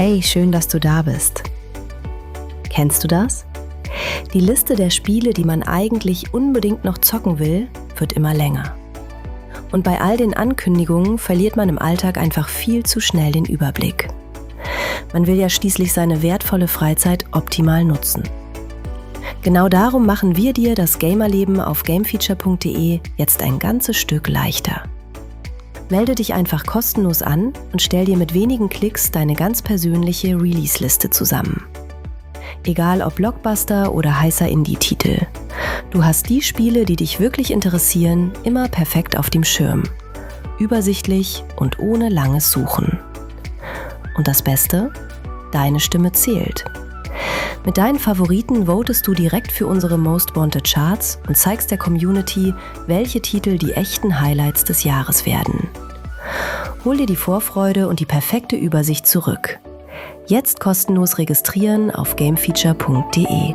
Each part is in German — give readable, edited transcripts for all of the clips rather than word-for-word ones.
Hey, schön, dass du da bist. Kennst du das? Die Liste der Spiele, die man eigentlich unbedingt noch zocken will, wird immer länger. Und bei all den Ankündigungen verliert man im Alltag einfach viel zu schnell den Überblick. Man will ja schließlich seine wertvolle Freizeit optimal nutzen. Genau darum machen wir dir das Gamerleben auf gamefeature.de jetzt ein ganzes Stück leichter. Melde dich einfach kostenlos an und stell dir mit wenigen Klicks deine ganz persönliche Release-Liste zusammen. Egal ob Blockbuster oder heißer Indie-Titel. Du hast die Spiele, die dich wirklich interessieren, immer perfekt auf dem Schirm. Übersichtlich und ohne langes Suchen. Und das Beste? Deine Stimme zählt. Mit deinen Favoriten votest du direkt für unsere Most Wanted Charts und zeigst der Community, welche Titel die echten Highlights des Jahres werden. Hol dir die Vorfreude und die perfekte Übersicht zurück. Jetzt kostenlos registrieren auf gamefeature.de.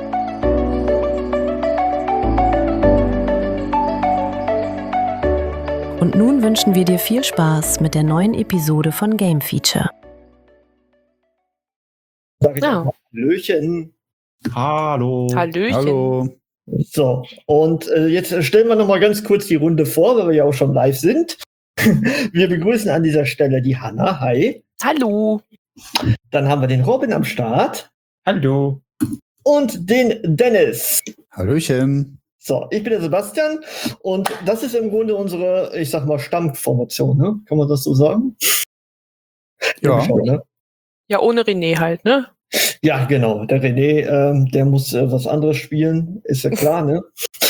Und nun wünschen wir dir viel Spaß mit der neuen Episode von Game Feature. Sag ich auch mal Hallöchen. Hallo. Hallöchen. Hallo. So, und jetzt stellen wir noch mal ganz kurz die Runde vor, weil wir ja auch schon live sind. Wir begrüßen an dieser Stelle die Hanna. Hi. Hallo. Dann haben wir den Robin am Start. Hallo. Und den Dennis. Hallöchen. So, ich bin der Sebastian und das ist im Grunde unsere, ich sag mal, Stammformation, ne? Kann man das so sagen? Ja. Ne? Ja, ohne René halt, ne? Ja, genau. Der René, der muss was anderes spielen, ist ja klar, ne?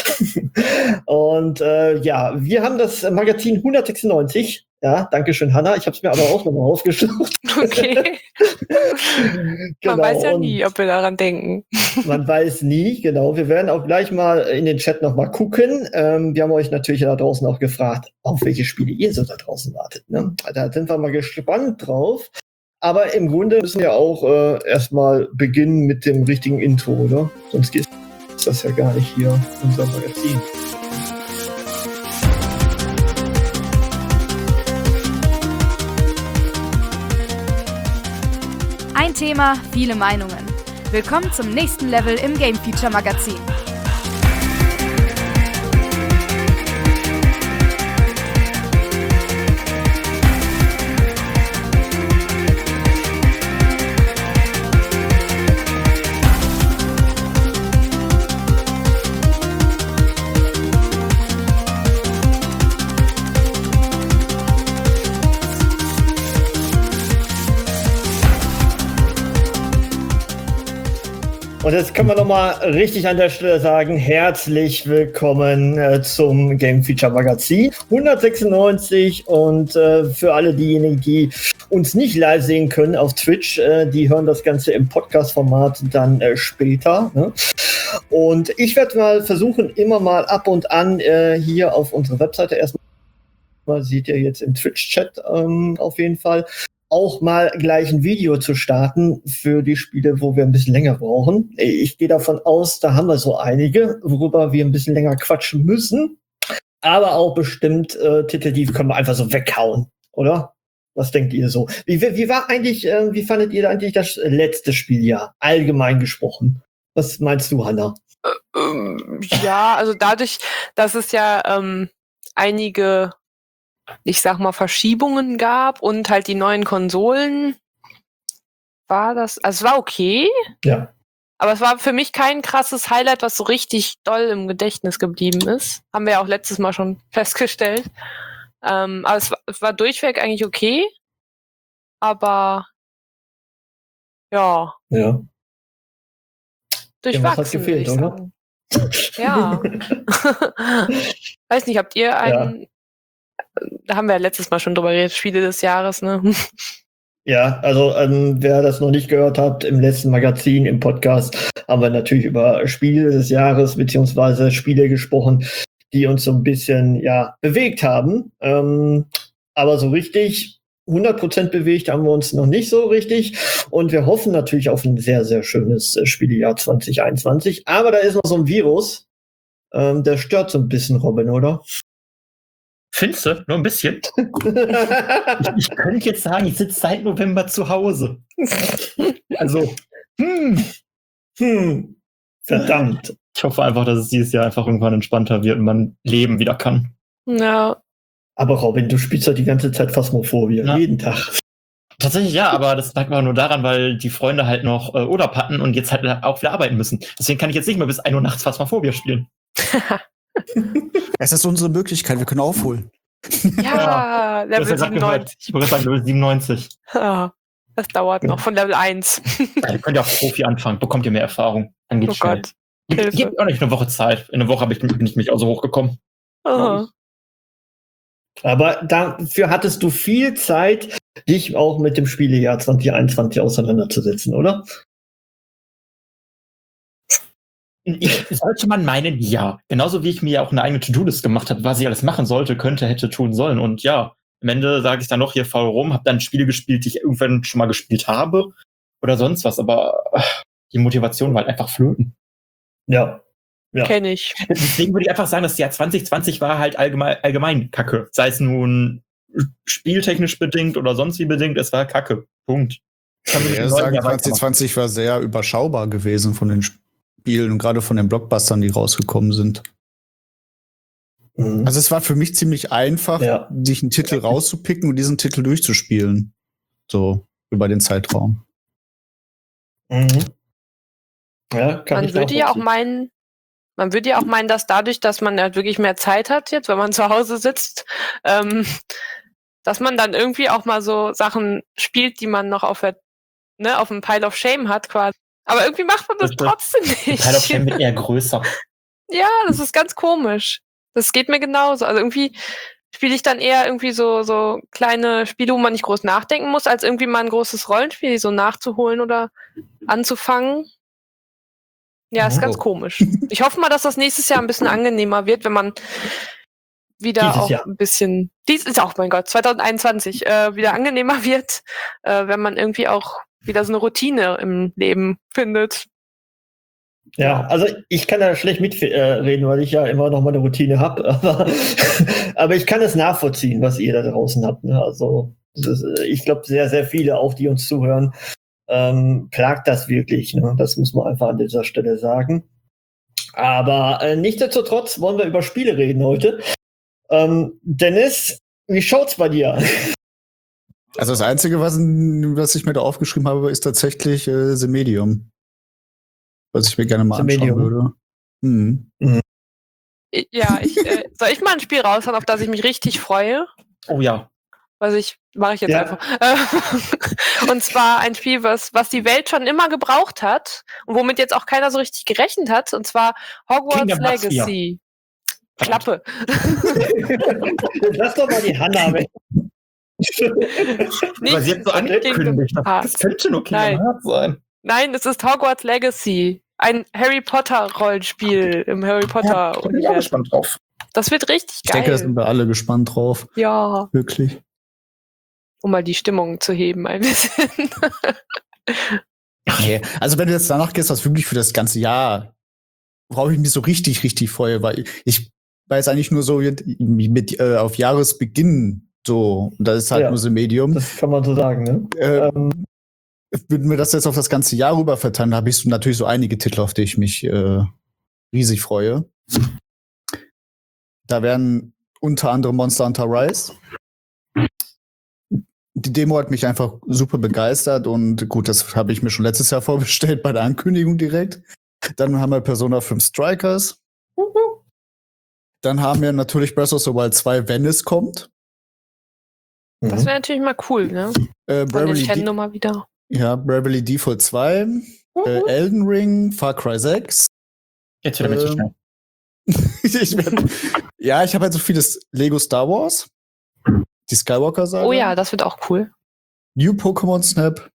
Und ja, wir haben das Magazin 196. Ja, danke schön, Hanna. Ich habe es mir aber auch nochmal aufgeschrieben. Okay. Genau, Man weiß ja nie, ob wir daran denken. Man weiß nie, genau. Wir werden auch gleich mal in den Chat nochmal gucken. Wir haben euch natürlich da draußen auch gefragt, auf welche Spiele ihr so da draußen wartet. Ne? Da sind wir mal gespannt drauf. Aber im Grunde müssen wir auch erstmal beginnen mit dem richtigen Intro, oder? Sonst ist das ja gar nicht hier unser Magazin. Ein Thema, viele Meinungen. Willkommen zum nächsten Level im Game Feature Magazin. Und jetzt können wir nochmal richtig an der Stelle sagen, herzlich willkommen zum Game Feature Magazin 196 und für alle diejenigen, die uns nicht live sehen können auf Twitch, die hören das Ganze im Podcast-Format dann später. Ne? Und ich werde mal versuchen, immer mal ab und an hier auf unserer Webseite erstmal, seht ihr jetzt im Twitch-Chat auf jeden Fall, auch mal gleich ein Video zu starten für die Spiele, wo wir ein bisschen länger brauchen. Ich gehe davon aus, da haben wir so einige, worüber wir ein bisschen länger quatschen müssen. Aber auch bestimmt Titel, die können wir einfach so weghauen, oder? Was denkt ihr so? Wie war eigentlich, wie fandet ihr eigentlich das letzte Spieljahr, allgemein gesprochen? Was meinst du, Hanna? Ja, also dadurch, dass es ja einige, ich sag mal, Verschiebungen gab und halt die neuen Konsolen, war das, also es war okay. Ja. Aber es war für mich kein krasses Highlight, was so richtig doll im Gedächtnis geblieben ist. Haben wir ja auch letztes Mal schon festgestellt. Aber es war durchweg eigentlich okay. Aber ja. Ja. Durchwachsen, was hat gefehlt, oder? Ja. Weiß nicht, habt ihr einen... Ja. Da haben wir ja letztes Mal schon drüber geredet, Spiele des Jahres, ne? Ja, also wer das noch nicht gehört hat, im letzten Magazin, im Podcast, haben wir natürlich über Spiele des Jahres beziehungsweise Spiele gesprochen, die uns so ein bisschen bewegt haben. Aber so richtig 100% bewegt haben wir uns noch nicht so richtig. Und wir hoffen natürlich auf ein sehr, sehr schönes Spielejahr 2021. Aber da ist noch so ein Virus, der stört so ein bisschen, Robin, oder? Findest du? Nur ein bisschen? Ich könnte jetzt sagen, ich sitze seit November zu Hause. Also, Verdammt. ich hoffe einfach, dass es dieses Jahr einfach irgendwann entspannter wird und man leben wieder kann. Ja. Aber Robin, du spielst doch die ganze Zeit Phasmophobia. Ja. Jeden Tag. Tatsächlich ja, aber das lag aber nur daran, weil die Freunde halt noch Urlaub hatten und jetzt halt auch wieder arbeiten müssen. Deswegen kann ich jetzt nicht mehr bis 1 Uhr nachts Phasmophobia spielen. Es ist unsere Möglichkeit, wir können aufholen. Ja, Du hast Level ja grad gehört. 97. Ich würde sagen, Level 97. Ah, das dauert noch von Level 1. Ja, ihr könnt ja auf Profi anfangen, bekommt ihr mehr Erfahrung. Dann geht's Oh schnell. Gott. Hilfe. Gebt auch nicht eine Woche Zeit. In einer Woche bin ich mich auch so hochgekommen. Oh. Aber dafür hattest du viel Zeit, dich auch mit dem Spielejahr 2021 auseinanderzusetzen, oder? Sollte man meinen, ja. Genauso wie ich mir ja auch eine eigene To-Do-List gemacht habe, was ich alles machen sollte, könnte, hätte, tun sollen. Und ja, am Ende sage ich dann noch hier faul rum, habe dann Spiele gespielt, die ich irgendwann schon mal gespielt habe oder sonst was. Aber die Motivation war halt einfach flöten. Ja. Kenne ich. Deswegen würde ich einfach sagen, das Jahr 2020 war halt allgemein Kacke. Sei es nun spieltechnisch bedingt oder sonst wie bedingt, es war Kacke. Punkt. Ich würde sagen, 2020 war sehr überschaubar gewesen von den Spielen und gerade von den Blockbustern, die rausgekommen sind. Mhm. Also es war für mich ziemlich einfach, sich einen Titel rauszupicken und diesen Titel durchzuspielen. So über den Zeitraum. Mhm. Ja, Man würde ja auch meinen, dass dadurch, dass man halt wirklich mehr Zeit hat jetzt, wenn man zu Hause sitzt, dass man dann irgendwie auch mal so Sachen spielt, die man noch auf dem Pile of Shame hat quasi. Aber irgendwie macht man das trotzdem nicht. Pile of Shame wird eher größer. Ja, das ist ganz komisch. Das geht mir genauso. Also irgendwie spiele ich dann eher irgendwie so kleine Spiele, wo man nicht groß nachdenken muss, als irgendwie mal ein großes Rollenspiel so nachzuholen oder anzufangen. Ja, ist ganz komisch. Ich hoffe mal, dass das nächstes Jahr ein bisschen angenehmer wird, wenn man wieder auch ein bisschen, mein Gott, 2021 wieder angenehmer wird, wenn man irgendwie auch wieder so eine Routine im Leben findet. Ja, also ich kann da schlecht mitreden, weil ich ja immer noch mal eine Routine habe. Aber ich kann es nachvollziehen, was ihr da draußen habt. Ne? Also ich glaube, sehr, sehr viele, auch die uns zuhören, plagt das wirklich. Ne? Das muss man einfach an dieser Stelle sagen. Aber nichtsdestotrotz wollen wir über Spiele reden heute. Dennis, wie schaut's bei dir? Also das Einzige, was ich mir da aufgeschrieben habe, ist tatsächlich The Medium. Was ich mir gerne mal anschauen würde. Mhm. Ja, soll ich mal ein Spiel raushauen, auf das ich mich richtig freue? Oh ja. Mache ich jetzt einfach. Und zwar ein Spiel, was die Welt schon immer gebraucht hat und womit jetzt auch keiner so richtig gerechnet hat, und zwar Hogwarts Legacy. Klappe. Lass doch mal die Hanna weg. Aber sie hat so angekündigt, das könnte nur Kingdom Hearts sein. Nein, es ist Hogwarts Legacy. Ein Harry Potter Rollenspiel im Harry Potter. Ich bin auch gespannt drauf. Das wird richtig geil. Ich denke, da sind wir alle gespannt drauf. Ja. Wirklich. Um mal die Stimmung zu heben ein bisschen. Okay. Also wenn du jetzt danach gehst, was wirklich für das ganze Jahr, worauf ich mich so richtig, richtig freue, weil ich weiß eigentlich nur so mit auf Jahresbeginn so, und das ist halt nur so Medium. Das kann man so sagen, ne? Würden wir das jetzt auf das ganze Jahr rüber verteilen, da habe ich natürlich so einige Titel, auf die ich mich riesig freue. Da wären unter anderem Monster Hunter Rise. Die Demo hat mich einfach super begeistert und gut, das habe ich mir schon letztes Jahr vorbestellt bei der Ankündigung direkt. Dann haben wir Persona 5 Strikers. Dann haben wir natürlich Breath of the Wild 2, wenn es kommt. Das wäre natürlich mal cool, ne? Nintendo mal wieder. Ja, Bravely Default 2, Elden Ring, Far Cry 6. Jetzt wieder mit zu schnell. Ich habe halt so vieles Lego Star Wars. Die Skywalker-Saga. Oh ja, das wird auch cool. New Pokémon Snap.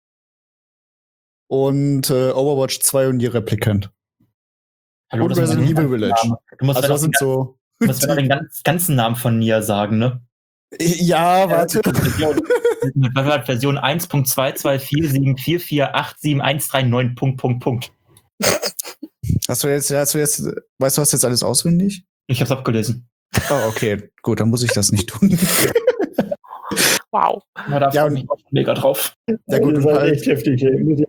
Und Overwatch 2 und Nier Replicant. Hallo, und Resident Evil Village. Du musst also den ganzen Namen von Nier sagen, ne? Ja, warte. Version 1.22474487139. Weißt du, hast jetzt alles auswendig? Ich hab's abgelesen. Oh, okay. Gut, dann muss ich das nicht tun. Wow. Ja, da Ja, freue ich mich auch mega drauf. Ja, gut, das und ist halt, echt heftig. Ey.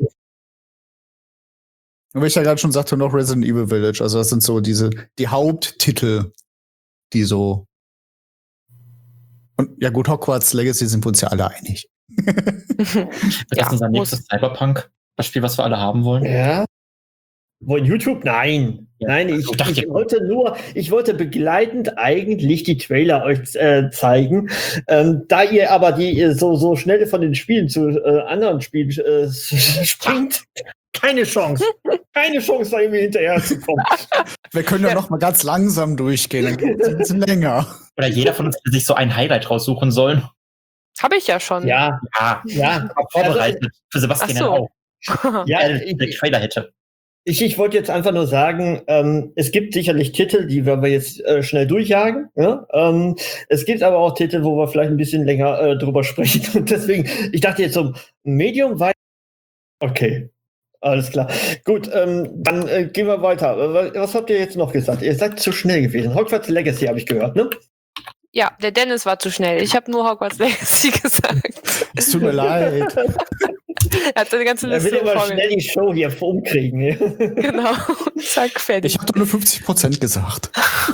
und wie ich ja gerade schon sagte, noch Resident Evil Village. Also das sind so die Haupttitel, die so. Und ja gut, Hogwarts Legacy sind wir uns ja alle einig. Das ist unser nächstes Cyberpunk. Das Spiel, was wir alle haben wollen. Ja. Wollen YouTube? Nein. Ja. Nein, ich dachte, wollte begleitend eigentlich die Trailer euch zeigen. Da ihr aber die so schnell von den Spielen zu anderen Spielen springt, keine Chance. Keine Chance, da irgendwie hinterher zu kommen. Wir können ja noch mal ganz langsam durchgehen, dann geht es ein bisschen länger. Oder jeder von uns sich so ein Highlight raussuchen soll. Habe ich ja schon. Ja, Ja, vorbereitet. Für Sebastian Ach so. auch. ja. Der Trailer hätte. Ich wollte jetzt einfach nur sagen, es gibt sicherlich Titel, die wir jetzt schnell durchjagen. Ja? Es gibt aber auch Titel, wo wir vielleicht ein bisschen länger drüber sprechen. Und deswegen, ich dachte jetzt so, Medium weit. Okay, alles klar. Gut, dann gehen wir weiter. Was habt ihr jetzt noch gesagt? Ihr seid zu schnell gewesen. Hogwarts Legacy habe ich gehört, ne? Ja, der Dennis war zu schnell. Ich habe nur Hogwarts Legacy gesagt. Es tut mir leid. Er hat seine ganze Er will Liste immer vorgelesen. schnell die Show hier umkriegen. Ne? Genau. Zack, fertig. Ich habe doch nur 50% gesagt.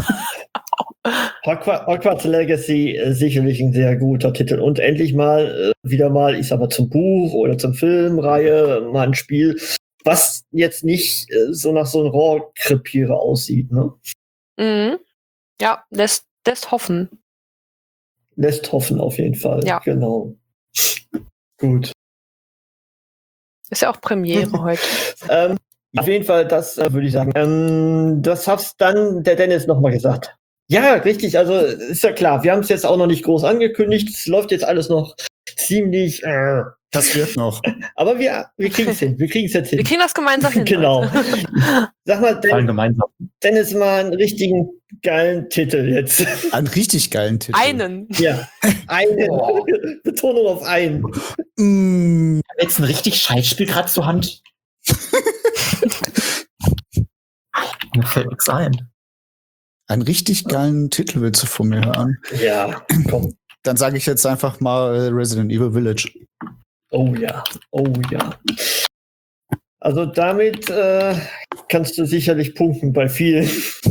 Hogwarts Legacy sicherlich ein sehr guter Titel. Und endlich mal, wieder mal, ich sag mal, zum Buch oder zum Filmreihe mal ein Spiel, was jetzt nicht so nach so einem Rohrkrepierer aussieht. Ne? Mhm. Ja, lässt hoffen. Lässt hoffen auf jeden Fall. Ja. Genau. Gut. Ist ja auch Premiere heute. Auf jeden Fall, das würde ich sagen. Das hat's dann der Dennis nochmal gesagt. Ja, richtig. Also ist ja klar. Wir haben es jetzt auch noch nicht groß angekündigt. Es läuft jetzt alles noch ziemlich. Das wird noch. Aber wir kriegen es hin. Wir kriegen es jetzt Wir hin. kriegen das gemeinsam hin. Genau. Leute. Sag mal, Vor allem gemeinsam. Dennis, mal einen richtigen geilen Titel jetzt. Einen richtig geilen Titel. Einen. Ja, einen. Betonung auf einen. Mm, Jetzt ein richtig Scheißspiel gerade zur Hand. Mir fällt nichts ein. einen richtig geilen Titel willst du von mir hören? Ja, komm. Dann sage ich jetzt einfach mal Resident Evil Village. Oh ja, oh ja. Also damit kannst du sicherlich punkten bei vielen.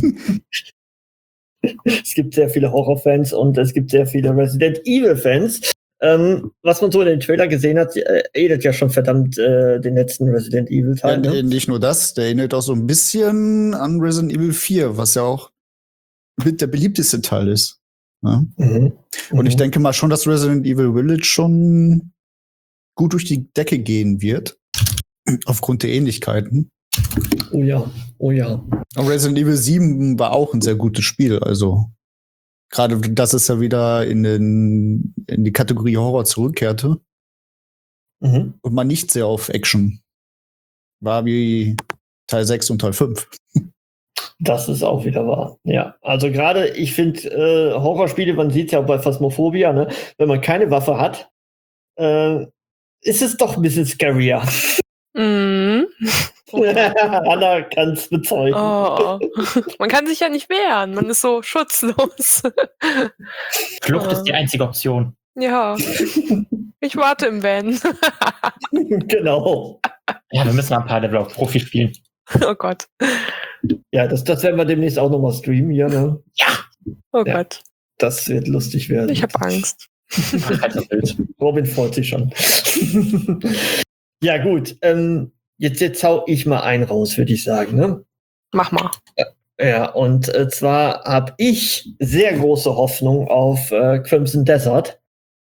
Es gibt sehr viele Horrorfans und es gibt sehr viele Resident Evil-Fans. Was man so in den Trailer gesehen hat, erinnert ja schon verdammt den letzten Resident Evil-Teil. Ja, Ne? nicht nur das, der erinnert auch so ein bisschen an Resident Evil 4, was ja auch mit der beliebteste Teil ist. Ja? Mhm. Und ich denke mal schon, dass Resident Evil Village schon gut durch die Decke gehen wird. Aufgrund der Ähnlichkeiten. Oh ja, oh ja. Und Resident Evil 7 war auch ein sehr gutes Spiel. Also gerade, dass es ja wieder in die Kategorie Horror zurückkehrte Mhm. und man nicht sehr auf Action war wie Teil 6 und Teil 5. Das ist auch wieder wahr. Ja, also gerade, ich finde Horrorspiele, man sieht es ja auch bei Phasmophobia, ne? Wenn man keine Waffe hat, ist es doch ein bisschen scarier. Mhm. Anna kann es bezeugen. Oh. Man kann sich ja nicht wehren. Man ist so schutzlos. Flucht ist die einzige Option. Ja. Ich warte im Van. Genau. Ja, wir müssen mal ein paar Level auf Profi spielen. Oh Gott. Ja, das werden wir demnächst auch nochmal streamen hier, ne? Oh Ja. Gott. Das wird lustig werden. Ich habe Angst. Alter Bild. Robin freut sich schon. Ja, gut. Jetzt hau ich mal einen raus, würde ich sagen, ne? Mach mal. Ja, und zwar habe ich sehr große Hoffnung auf Crimson Desert.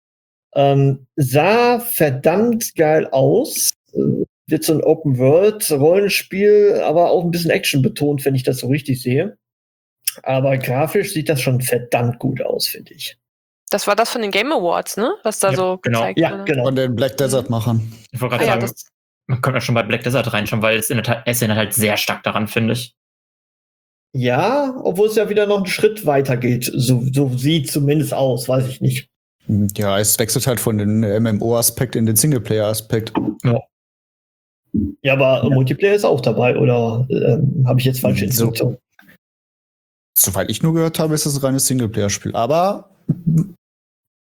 Sah verdammt geil aus. Wird so ein Open-World-Rollenspiel, aber auch ein bisschen Action betont, wenn ich das so richtig sehe. Aber grafisch sieht das schon verdammt gut aus, finde ich. Das war das von den Game Awards, ne? Was da Ja, so genau. gezeigt Ja, wurde. genau. Von den Black Desert machen. Ich wollte gerade Ah, ja, sagen, man könnte ja schon bei Black Desert reinschauen, weil es erinnert halt sehr stark daran, finde ich. Ja, obwohl es ja wieder noch einen Schritt weiter geht. So sieht zumindest aus, weiß ich nicht. Ja, es wechselt halt von den MMO-Aspekt in den Singleplayer-Aspekt. Ja, aber Multiplayer ist auch dabei, oder habe ich jetzt falsche So. Informationen? Soweit ich nur gehört habe, ist es ein reines Singleplayer-Spiel. Aber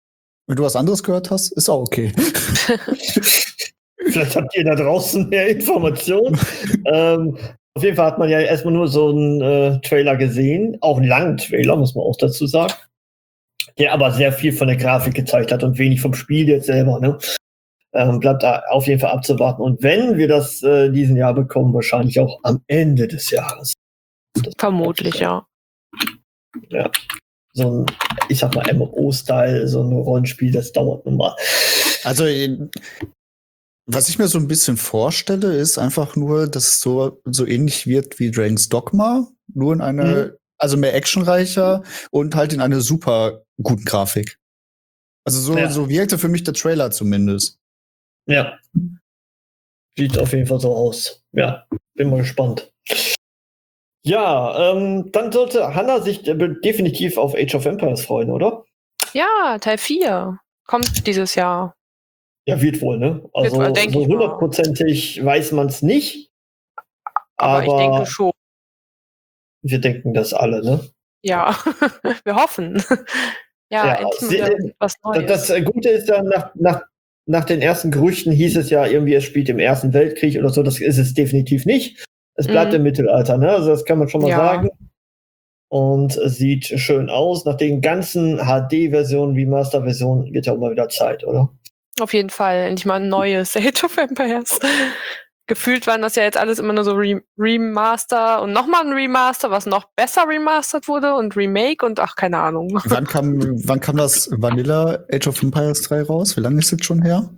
Wenn du was anderes gehört hast, ist auch okay. Vielleicht habt ihr da draußen mehr Informationen. Auf jeden Fall hat man ja erstmal nur so einen Trailer gesehen, auch einen langen Trailer, muss man auch dazu sagen, der aber sehr viel von der Grafik gezeigt hat und wenig vom Spiel jetzt selber. Ne? Bleibt da auf jeden Fall abzuwarten. Und wenn wir das diesen Jahr bekommen, wahrscheinlich auch am Ende des Jahres. Vermutlich, ja. Ja. So ein, ich sag mal, MMO-Style, so ein Rollenspiel, das dauert nun mal. Also, was ich mir so ein bisschen vorstelle, ist einfach nur, dass es so ähnlich wird wie Dragon's Dogma, nur in eine, also mehr actionreicher und halt in eine super guten Grafik. Also so wirkte für mich der Trailer zumindest. Ja. Sieht auf jeden Fall so aus. Ja, bin mal gespannt. Ja, dann sollte Hannah sich definitiv auf Age of Empires freuen, oder? Ja, Teil 4 kommt dieses Jahr. Ja, wird wohl, ne? Also Wird wohl, denk so ich mal. 100%ig weiß man es nicht. Aber ich denke schon. Wir denken das alle, ne? Ja, wir hoffen. Ja, endlich wieder was Neues. Das Gute ist ja, nach den ersten Gerüchten hieß es ja irgendwie, es spielt im Ersten Weltkrieg oder so. Das ist es definitiv nicht. Es bleibt im Mittelalter, ne? Also das kann man schon mal sagen. Und es sieht schön aus. Nach den ganzen HD-Versionen wie Master-Versionen wird ja auch mal wieder Zeit, oder? Auf jeden Fall. Endlich mal ein neues Age of Empires. Gefühlt waren das ja jetzt alles immer nur so Remaster und nochmal ein Remaster, was noch besser remastert wurde und Remake und ach, keine Ahnung. Wann kam das Vanilla Age of Empires 3 raus? Wie lange ist das schon her?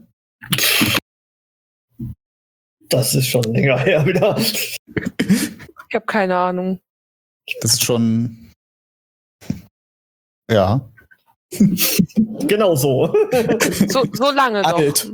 Das ist schon länger her wieder. Ich habe keine Ahnung. Das ist schon. Ja. Genau so. So lange doch. Alt.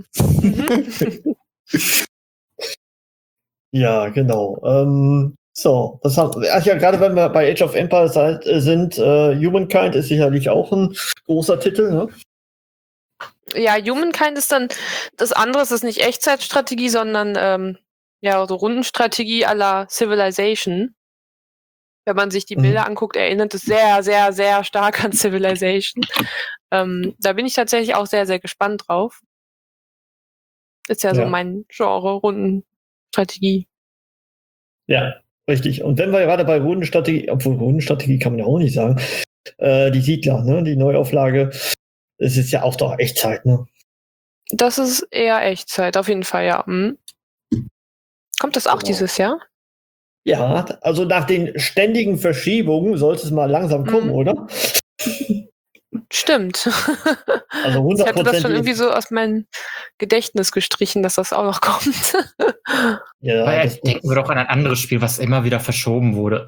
Ja, genau. So, das haben gerade wenn wir bei Age of Empires sind, Humankind ist sicherlich auch ein großer Titel, ne? Ja, Humankind ist dann das andere, es ist nicht Echtzeitstrategie, sondern so Rundenstrategie à la Civilization. Wenn man sich die Bilder anguckt, erinnert es sehr, sehr, sehr stark an Civilization. Da bin ich tatsächlich auch sehr, sehr gespannt drauf. Ist ja so mein Genre, Rundenstrategie. Ja, richtig. Und wenn wir gerade bei Rundenstrategie, obwohl Rundenstrategie kann man ja auch nicht sagen, die Siedler, ne, die Neuauflage, es ist ja auch doch Echtzeit, ne? Das ist eher Echtzeit, auf jeden Fall, ja. Kommt das auch dieses Jahr? Ja, also nach den ständigen Verschiebungen sollte es mal langsam kommen, oder? Stimmt. Also 100%. Ich hatte das schon irgendwie so aus meinem Gedächtnis gestrichen, dass das auch noch kommt. Ja, denken wir doch an ein anderes Spiel, was immer wieder verschoben wurde.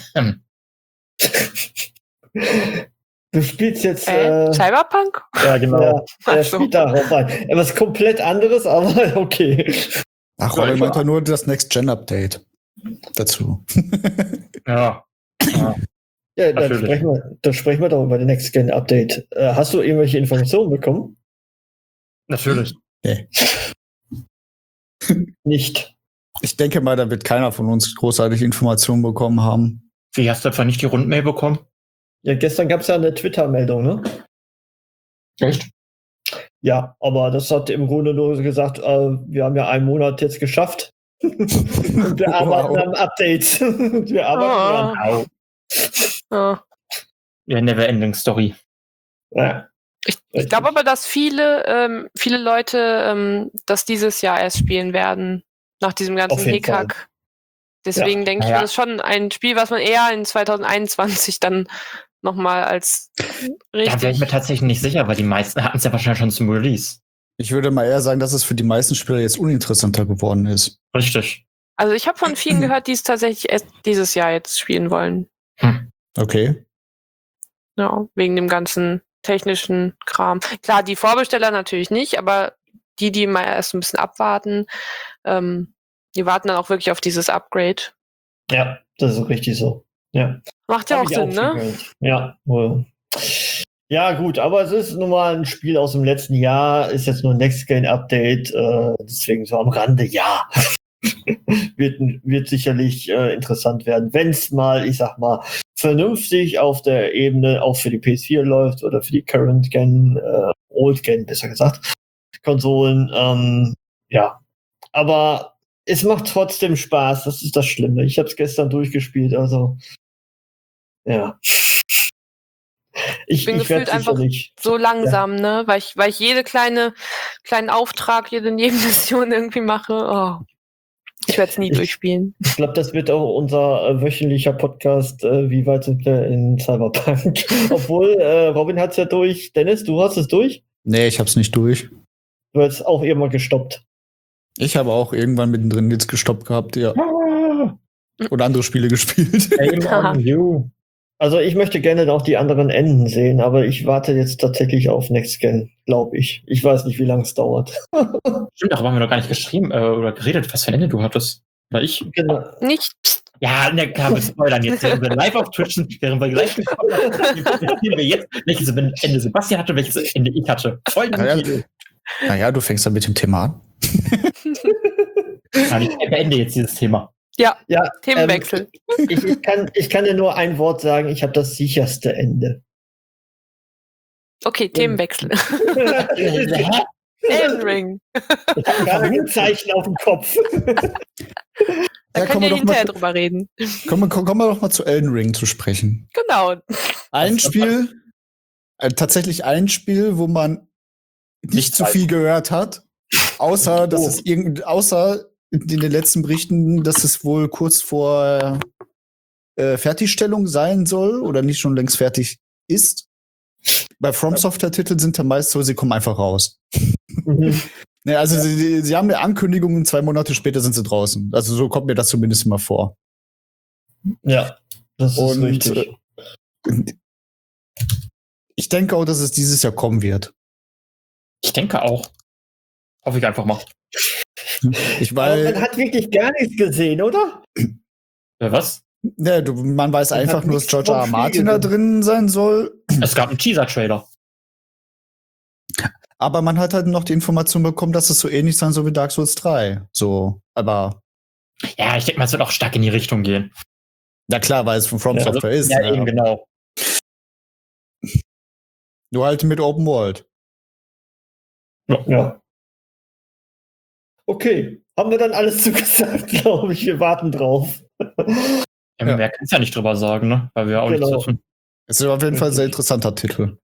Du spielst jetzt Cyberpunk? Ja, genau. Er spielt darauf ein. Etwas komplett anderes, aber okay. Ach, Robin meint ja nur das Next-Gen-Update dazu. Ja. Ja, dann sprechen wir doch über den Next-Gen-Update. Hast du irgendwelche Informationen bekommen? Natürlich. Nee. Nicht. Ich denke mal, da wird keiner von uns großartig Informationen bekommen haben. Wie, hast du etwa nicht die Rundmail bekommen? Ja, gestern gab es ja eine Twitter-Meldung, ne? Echt? Ja, aber das hat im Grunde nur gesagt, wir haben ja einen Monat jetzt geschafft. Und wir arbeiten am Update. Wir arbeiten dran. Ja, Never-Ending Story. Ja. Ich glaube aber, dass viele Leute das dieses Jahr erst spielen werden, nach diesem ganzen Hickhack. Deswegen denke ich, das ist schon ein Spiel, was man eher in 2021 dann nochmal als richtig... Da wäre ich mir tatsächlich nicht sicher, weil die meisten hatten es ja wahrscheinlich schon zum Release. Ich würde mal eher sagen, dass es für die meisten Spieler jetzt uninteressanter geworden ist. Richtig. Also ich habe von vielen gehört, die es tatsächlich erst dieses Jahr jetzt spielen wollen. Okay. Ja, wegen dem ganzen technischen Kram. Klar, die Vorbesteller natürlich nicht, aber die mal erst ein bisschen abwarten, die warten dann auch wirklich auf dieses Upgrade. Ja, das ist richtig so. Ja. Macht ja auch Sinn, ne? Ja, wohl. Ja, gut, aber es ist nun mal ein Spiel aus dem letzten Jahr, ist jetzt nur ein Next-Gen-Update, deswegen so am Rande, ja. wird sicherlich interessant werden, wenn es mal, ich sag mal, vernünftig auf der Ebene auch für die PS4 läuft oder für die Current Gen Old-Gen, besser gesagt, Konsolen. Ja, aber es macht trotzdem Spaß, das ist das Schlimme. Ich habe es gestern durchgespielt, also ja. Ich bin gefühlt einfach so langsam, ne? Weil ich kleinen Auftrag, jede Nebenmission irgendwie mache. Oh. Ich werde es nie durchspielen. Ich glaube, das wird auch unser wöchentlicher Podcast. Wie weit sind wir in Cyberpunk? Obwohl, Robin hat es ja durch. Dennis, du hast es durch? Nee, ich hab's nicht durch. Du hast auch irgendwann gestoppt. Ich habe auch irgendwann mittendrin jetzt gestoppt gehabt, ja. Oder andere Spiele gespielt. Also ich möchte gerne noch die anderen Enden sehen, aber ich warte jetzt tatsächlich auf Next Gen, glaube ich. Ich weiß nicht, wie lange es dauert. Stimmt, darüber haben wir noch gar nicht geschrieben oder geredet, was für ein Ende du hattest. Oder ich? Genau. Nicht. Ja, ne, klar, wir spoilern jetzt. Während wir live auf Twitch sind, während wir gleich erzählen wir jetzt, welches Ende Sebastian hatte, welches Ende ich hatte. Naja, du fängst dann mit dem Thema an. Ich beende jetzt dieses Thema. Ja, Themenwechsel. Ich kann dir nur ein Wort sagen, ich habe das sicherste Ende. Okay, Themenwechsel. Elden Ring. Ich habe gerade ein Zeichen auf dem Kopf. Da können wir hinterher drüber reden. Kommen wir doch mal zu Elden Ring zu sprechen. Genau. Ein Spiel, tatsächlich ein Spiel, wo man nicht zu viel gehört hat, außer in den letzten Berichten, dass es wohl kurz vor Fertigstellung sein soll oder nicht schon längst fertig ist. Bei From Software-Titeln sind ja meist so, sie kommen einfach raus. Ne, also sie haben eine Ankündigung und 2 Monate später sind sie draußen. Also so kommt mir das zumindest immer vor. Ja, das ist richtig. Ich denke auch, dass es dieses Jahr kommen wird. Ich denke auch. Hoffe ich einfach mal. Aber man hat wirklich gar nichts gesehen, oder? Was? Ne, man weiß einfach nur, dass George R. R. Martin da drin sein soll. Es gab einen Teaser-Trailer. Aber man hat halt noch die Information bekommen, dass es so ähnlich sein soll wie Dark Souls 3. So, aber. Ja, ich denke mal, es wird auch stark in die Richtung gehen. Ja klar, weil es von From Software ist. Ja, eben genau. Nur halt mit Open World. Ja. Okay, haben wir dann alles zugesagt, glaube ich. Wir warten drauf. Ja, mehr kann es ja nicht drüber sagen, ne? Weil wir auch nichts wissen. Es ist auf jeden Fall ein sehr interessanter Titel.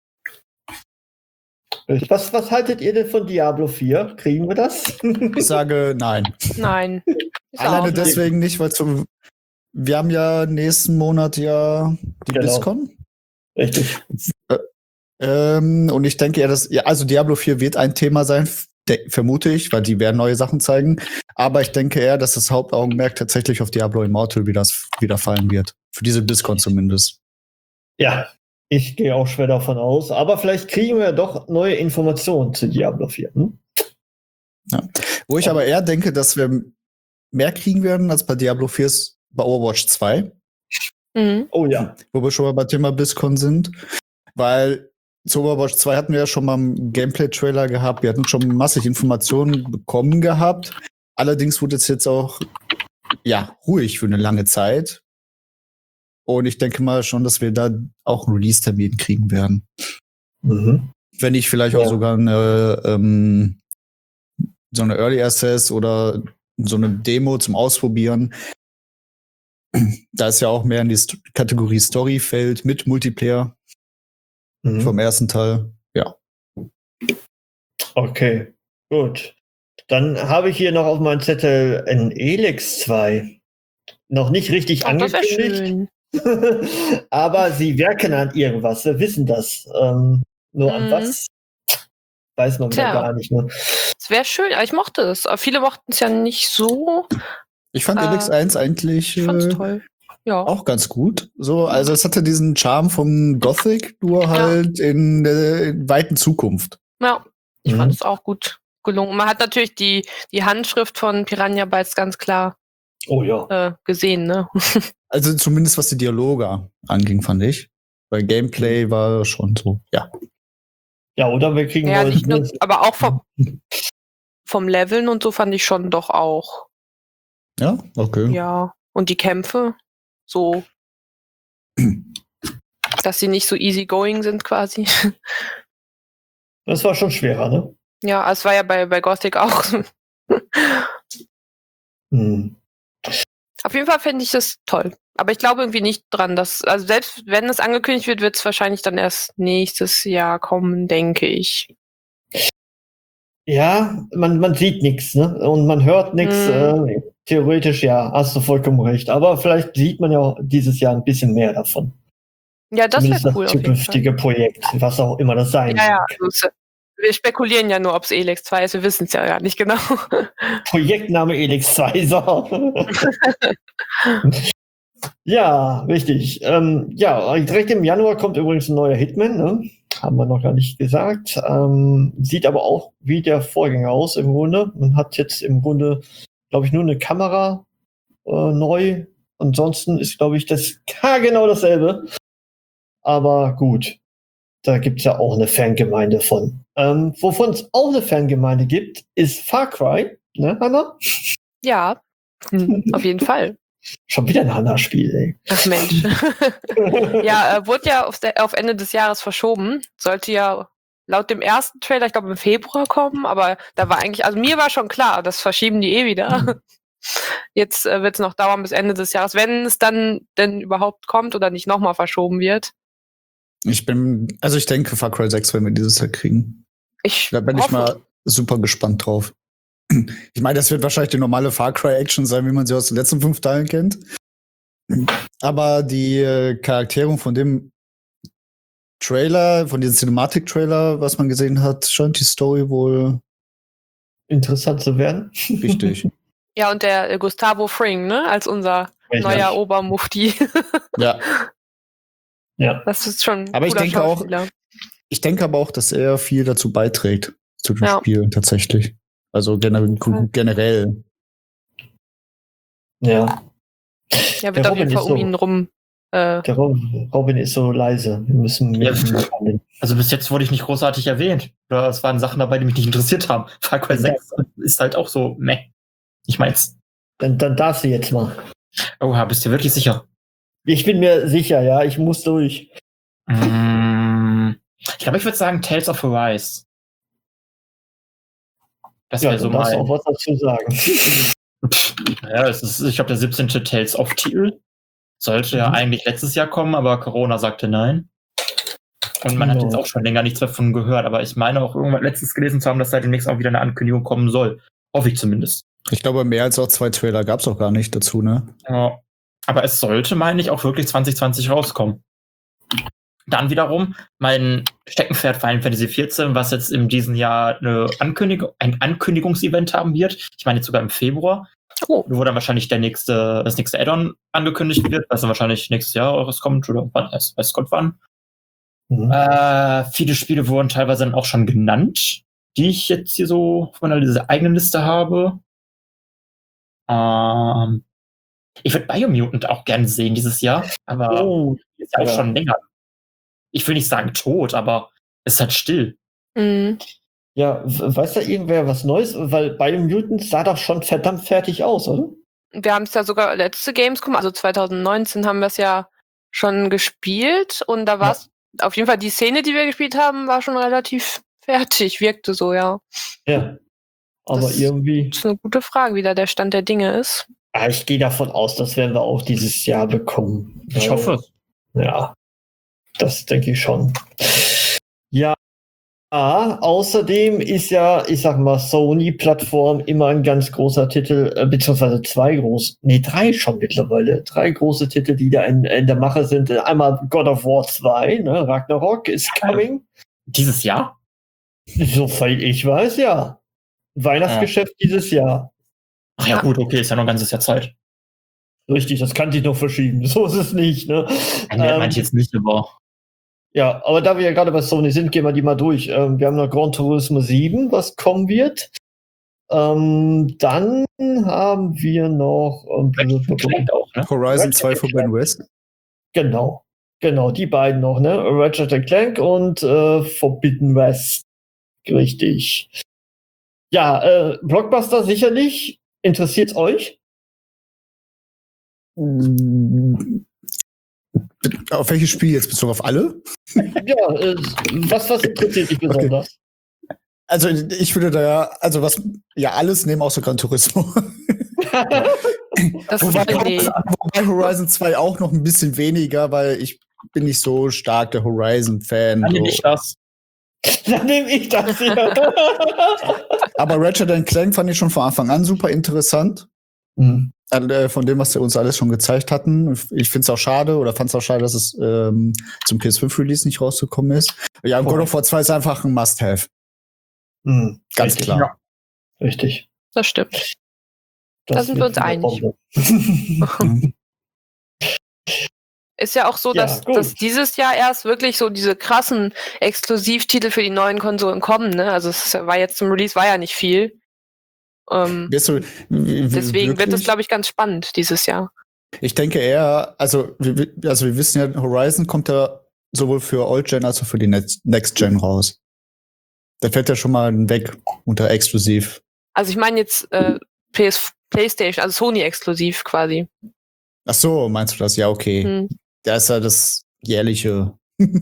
Was haltet ihr denn von Diablo 4? Kriegen wir das? Ich sage nein. Nein. Alleine deswegen nicht, weil wir haben ja nächsten Monat die BlizzCon. Richtig. Und ich denke also Diablo 4 wird ein Thema sein, vermute ich, weil die werden neue Sachen zeigen. Aber ich denke eher, dass das Hauptaugenmerk tatsächlich auf Diablo Immortal wieder fallen wird. Für diese BlizzCon zumindest. Ja, ich gehe auch schwer davon aus. Aber vielleicht kriegen wir doch neue Informationen zu Diablo 4. Ja. Wo ich aber eher denke, dass wir mehr kriegen werden als bei Diablo 4 bei Overwatch 2. Mhm. Oh ja. Wo wir schon mal bei Thema BlizzCon sind. Weil zu Overwatch 2 hatten wir ja schon mal einen Gameplay-Trailer gehabt. Wir hatten schon massig Informationen bekommen gehabt. Allerdings wurde es jetzt auch ruhig für eine lange Zeit. Und ich denke mal schon, dass wir da auch einen Release-Termin kriegen werden. Mhm. Wenn nicht vielleicht auch sogar so eine Early Access oder so eine Demo zum Ausprobieren. Da ist ja auch mehr in die Kategorie Story fällt mit Multiplayer vom ersten Teil. Ja. Okay, gut. Dann habe ich hier noch auf meinem Zettel ein Elex 2. Noch nicht richtig angekündigt. Aber sie werken an irgendwas. Wir wissen das. Nur an was? Weiß man gar nicht. Ne? Es wäre schön, aber ich mochte es. Aber viele mochten es ja nicht so. Ich fand Elex 1 eigentlich toll. Ja. Auch ganz gut. So, also es hatte diesen Charme vom Gothic, nur halt in der weiten Zukunft. Ja, ich fand es auch gut gelungen. Man hat natürlich die Handschrift von Piranha Bytes ganz klar gesehen, ne? Also zumindest was die Dialoge anging, fand ich. Weil Gameplay war schon so, ja. Ja, oder wir kriegen nicht nur, aber auch vom Leveln und so fand ich schon doch auch. Ja, okay. Ja, und die Kämpfe so, dass sie nicht so easy going sind quasi. Das war schon schwerer, ne? Ja, es war ja bei Gothic auch. Hm. Auf jeden Fall finde ich das toll. Aber ich glaube irgendwie nicht dran, dass, also selbst wenn es angekündigt wird, wird es wahrscheinlich dann erst nächstes Jahr kommen, denke ich. Ja, man sieht nichts, ne? Und man hört nichts. Theoretisch ja, hast du vollkommen recht. Aber vielleicht sieht man ja auch dieses Jahr ein bisschen mehr davon. Ja, das Zumindest wäre cool. das Auf jeden Fall. zukünftige Projekt, was auch immer das sein Ja, mag. also wir spekulieren ja nur, ob es Elex 2 ist. Wir wissen es ja gar nicht genau. Projektname Elex 2. So. Ja, richtig. Ja, direkt im Januar kommt übrigens ein neuer Hitman, ne? Haben wir noch gar nicht gesagt. Sieht aber auch wie der Vorgänger aus im Grunde. Man hat jetzt im Grunde, glaube ich, nur eine Kamera neu. Ansonsten ist, glaube ich, das genau dasselbe. Aber gut, da gibt es ja auch eine Fangemeinde von. Wovon es auch eine Fangemeinde gibt, ist Far Cry. Ne, Hannah? Ja, auf jeden Fall. Schon wieder ein Hannah-Spiel, ey. Ach Mensch. Ja, wurde ja auf Ende des Jahres verschoben. Sollte ja laut dem ersten Trailer, ich glaube im Februar kommen, aber da war eigentlich, also mir war schon klar, das verschieben die wieder. Jetzt wird es noch dauern bis Ende des Jahres, wenn es dann denn überhaupt kommt oder nicht nochmal verschoben wird. Ich denke, Far Cry 6 werden wir dieses Jahr kriegen. Da bin ich mal super gespannt drauf. Ich meine, das wird wahrscheinlich die normale Far Cry-Action sein, wie man sie aus den letzten 5 Teilen kennt. Aber die Charakterierung von dem Trailer, von diesem Cinematic-Trailer, was man gesehen hat, scheint die Story wohl interessant zu werden. Richtig. Ja, und der Gustavo Fring, ne, als unser neuer Obermufti. Ja. Ja. Das ist schon ein aber cooler ich denke aber auch, dass er viel dazu beiträgt, zu dem Spiel tatsächlich. Also generell. Ja. Ja, wird auf jeden Fall um ihn rum. Der Robin ist so leise. Wir müssen also bis jetzt wurde ich nicht großartig erwähnt. Oder es waren Sachen dabei, die mich nicht interessiert haben. Far Cry 6 ist halt auch so, meh. Ich mein's. Dann darfst du jetzt mal. Oha, bist du wirklich sicher? Ich bin mir sicher, ja. Ich muss durch. Ich glaube, ich würde sagen Tales of Arise. Das wäre so mein. Du darfst auch was dazu sagen. Ja, ich glaube, der 17. Tales of Titel sollte ja eigentlich letztes Jahr kommen, aber Corona sagte nein. Und man hat jetzt auch schon länger nichts davon gehört, aber ich meine auch irgendwann letztens gelesen zu haben, dass da demnächst auch wieder eine Ankündigung kommen soll. Hoffe ich zumindest. Ich glaube, mehr als auch 2 Trailer gab es auch gar nicht dazu, ne? Ja. Aber es sollte, meine ich, auch wirklich 2020 rauskommen. Dann wiederum mein Steckenpferd Final Fantasy XIV, was jetzt in diesem Jahr ein Ankündigungsevent haben wird. Ich meine jetzt sogar im Februar. Wo dann wahrscheinlich das nächste Add-on angekündigt wird, was dann wahrscheinlich nächstes Jahr rauskommt oder wann, weiß Gott wann. Viele Spiele wurden teilweise dann auch schon genannt, die ich jetzt hier so auf meiner eigenen Liste habe. Ich würde Biomutant auch gerne sehen dieses Jahr, aber ist ja auch schon länger. Ich will nicht sagen tot, aber es ist halt still. Mhm. Ja, weiß da irgendwer was Neues? Weil Biomutant sah doch schon verdammt fertig aus, oder? Wir haben es ja sogar letzte Gamescom, also 2019 haben wir es ja schon gespielt und da war es auf jeden Fall die Szene, die wir gespielt haben, war schon relativ fertig, wirkte so, ja. Ja, aber das irgendwie... Das ist eine gute Frage, wie da der Stand der Dinge ist. Ich gehe davon aus, das werden wir auch dieses Jahr bekommen. Ich hoffe. Ja, das denke ich schon. Ja, außerdem ist ja, ich sag mal, Sony-Plattform immer ein ganz großer Titel, beziehungsweise 3 schon mittlerweile. 3 große Titel, die da in der Mache sind. Einmal God of War 2, ne? Ragnarok is coming. Dieses Jahr? Soweit ich weiß, ja. Weihnachtsgeschäft dieses Jahr. Ach ja, gut, okay, ist ja noch ein ganzes Jahr Zeit. Richtig, das kann sich noch verschieben. So ist es nicht, ne? Meinte jetzt nicht, aber... Ja, aber da wir ja gerade bei Sony sind, gehen wir die mal durch. Wir haben noch Gran Turismo 7, was kommen wird. Dann haben wir noch auch, ne? Horizon 2 Forbidden West. Genau, die beiden noch, ne? Ratchet & Clank und Forbidden West. Richtig. Ja, Blockbuster sicherlich. Interessiert's euch? Auf welches Spiel jetzt bezogen? Auf alle? Ja, was interessiert dich besonders? Also ich würde da was alles nehmen außer Gran Turismo. Das wobei Horizon 2 auch noch ein bisschen weniger, weil ich bin nicht so stark der Horizon-Fan. Dann nehme ich das. Dann nehme ich das hier. Aber Ratchet & Clank fand ich schon von Anfang an super interessant. Mhm. Von dem, was sie uns alles schon gezeigt hatten. Ich finde es auch schade, dass es zum PS5-Release nicht rausgekommen ist. Ja, God of War 2 ist einfach ein Must-Have. Mhm. Ganz Richtig. klar. Ja. Richtig. Das stimmt. Da Das sind wir uns wird einig. Bombe. Ist ja auch so, Ja, dass gut. dieses Jahr erst wirklich so diese krassen Exklusivtitel für die neuen Konsolen kommen. Ne? Also es war jetzt zum Release war ja nicht viel. Deswegen wird es, glaube ich, ganz spannend dieses Jahr. Ich denke eher, also wir wissen ja, Horizon kommt ja sowohl für Old Gen als auch für die Next Gen raus. Da fällt ja schon mal weg unter exklusiv. Also ich meine jetzt PlayStation, also Sony exklusiv quasi. Ach so, meinst du das? Ja, okay. Hm. Da ist ja das jährliche.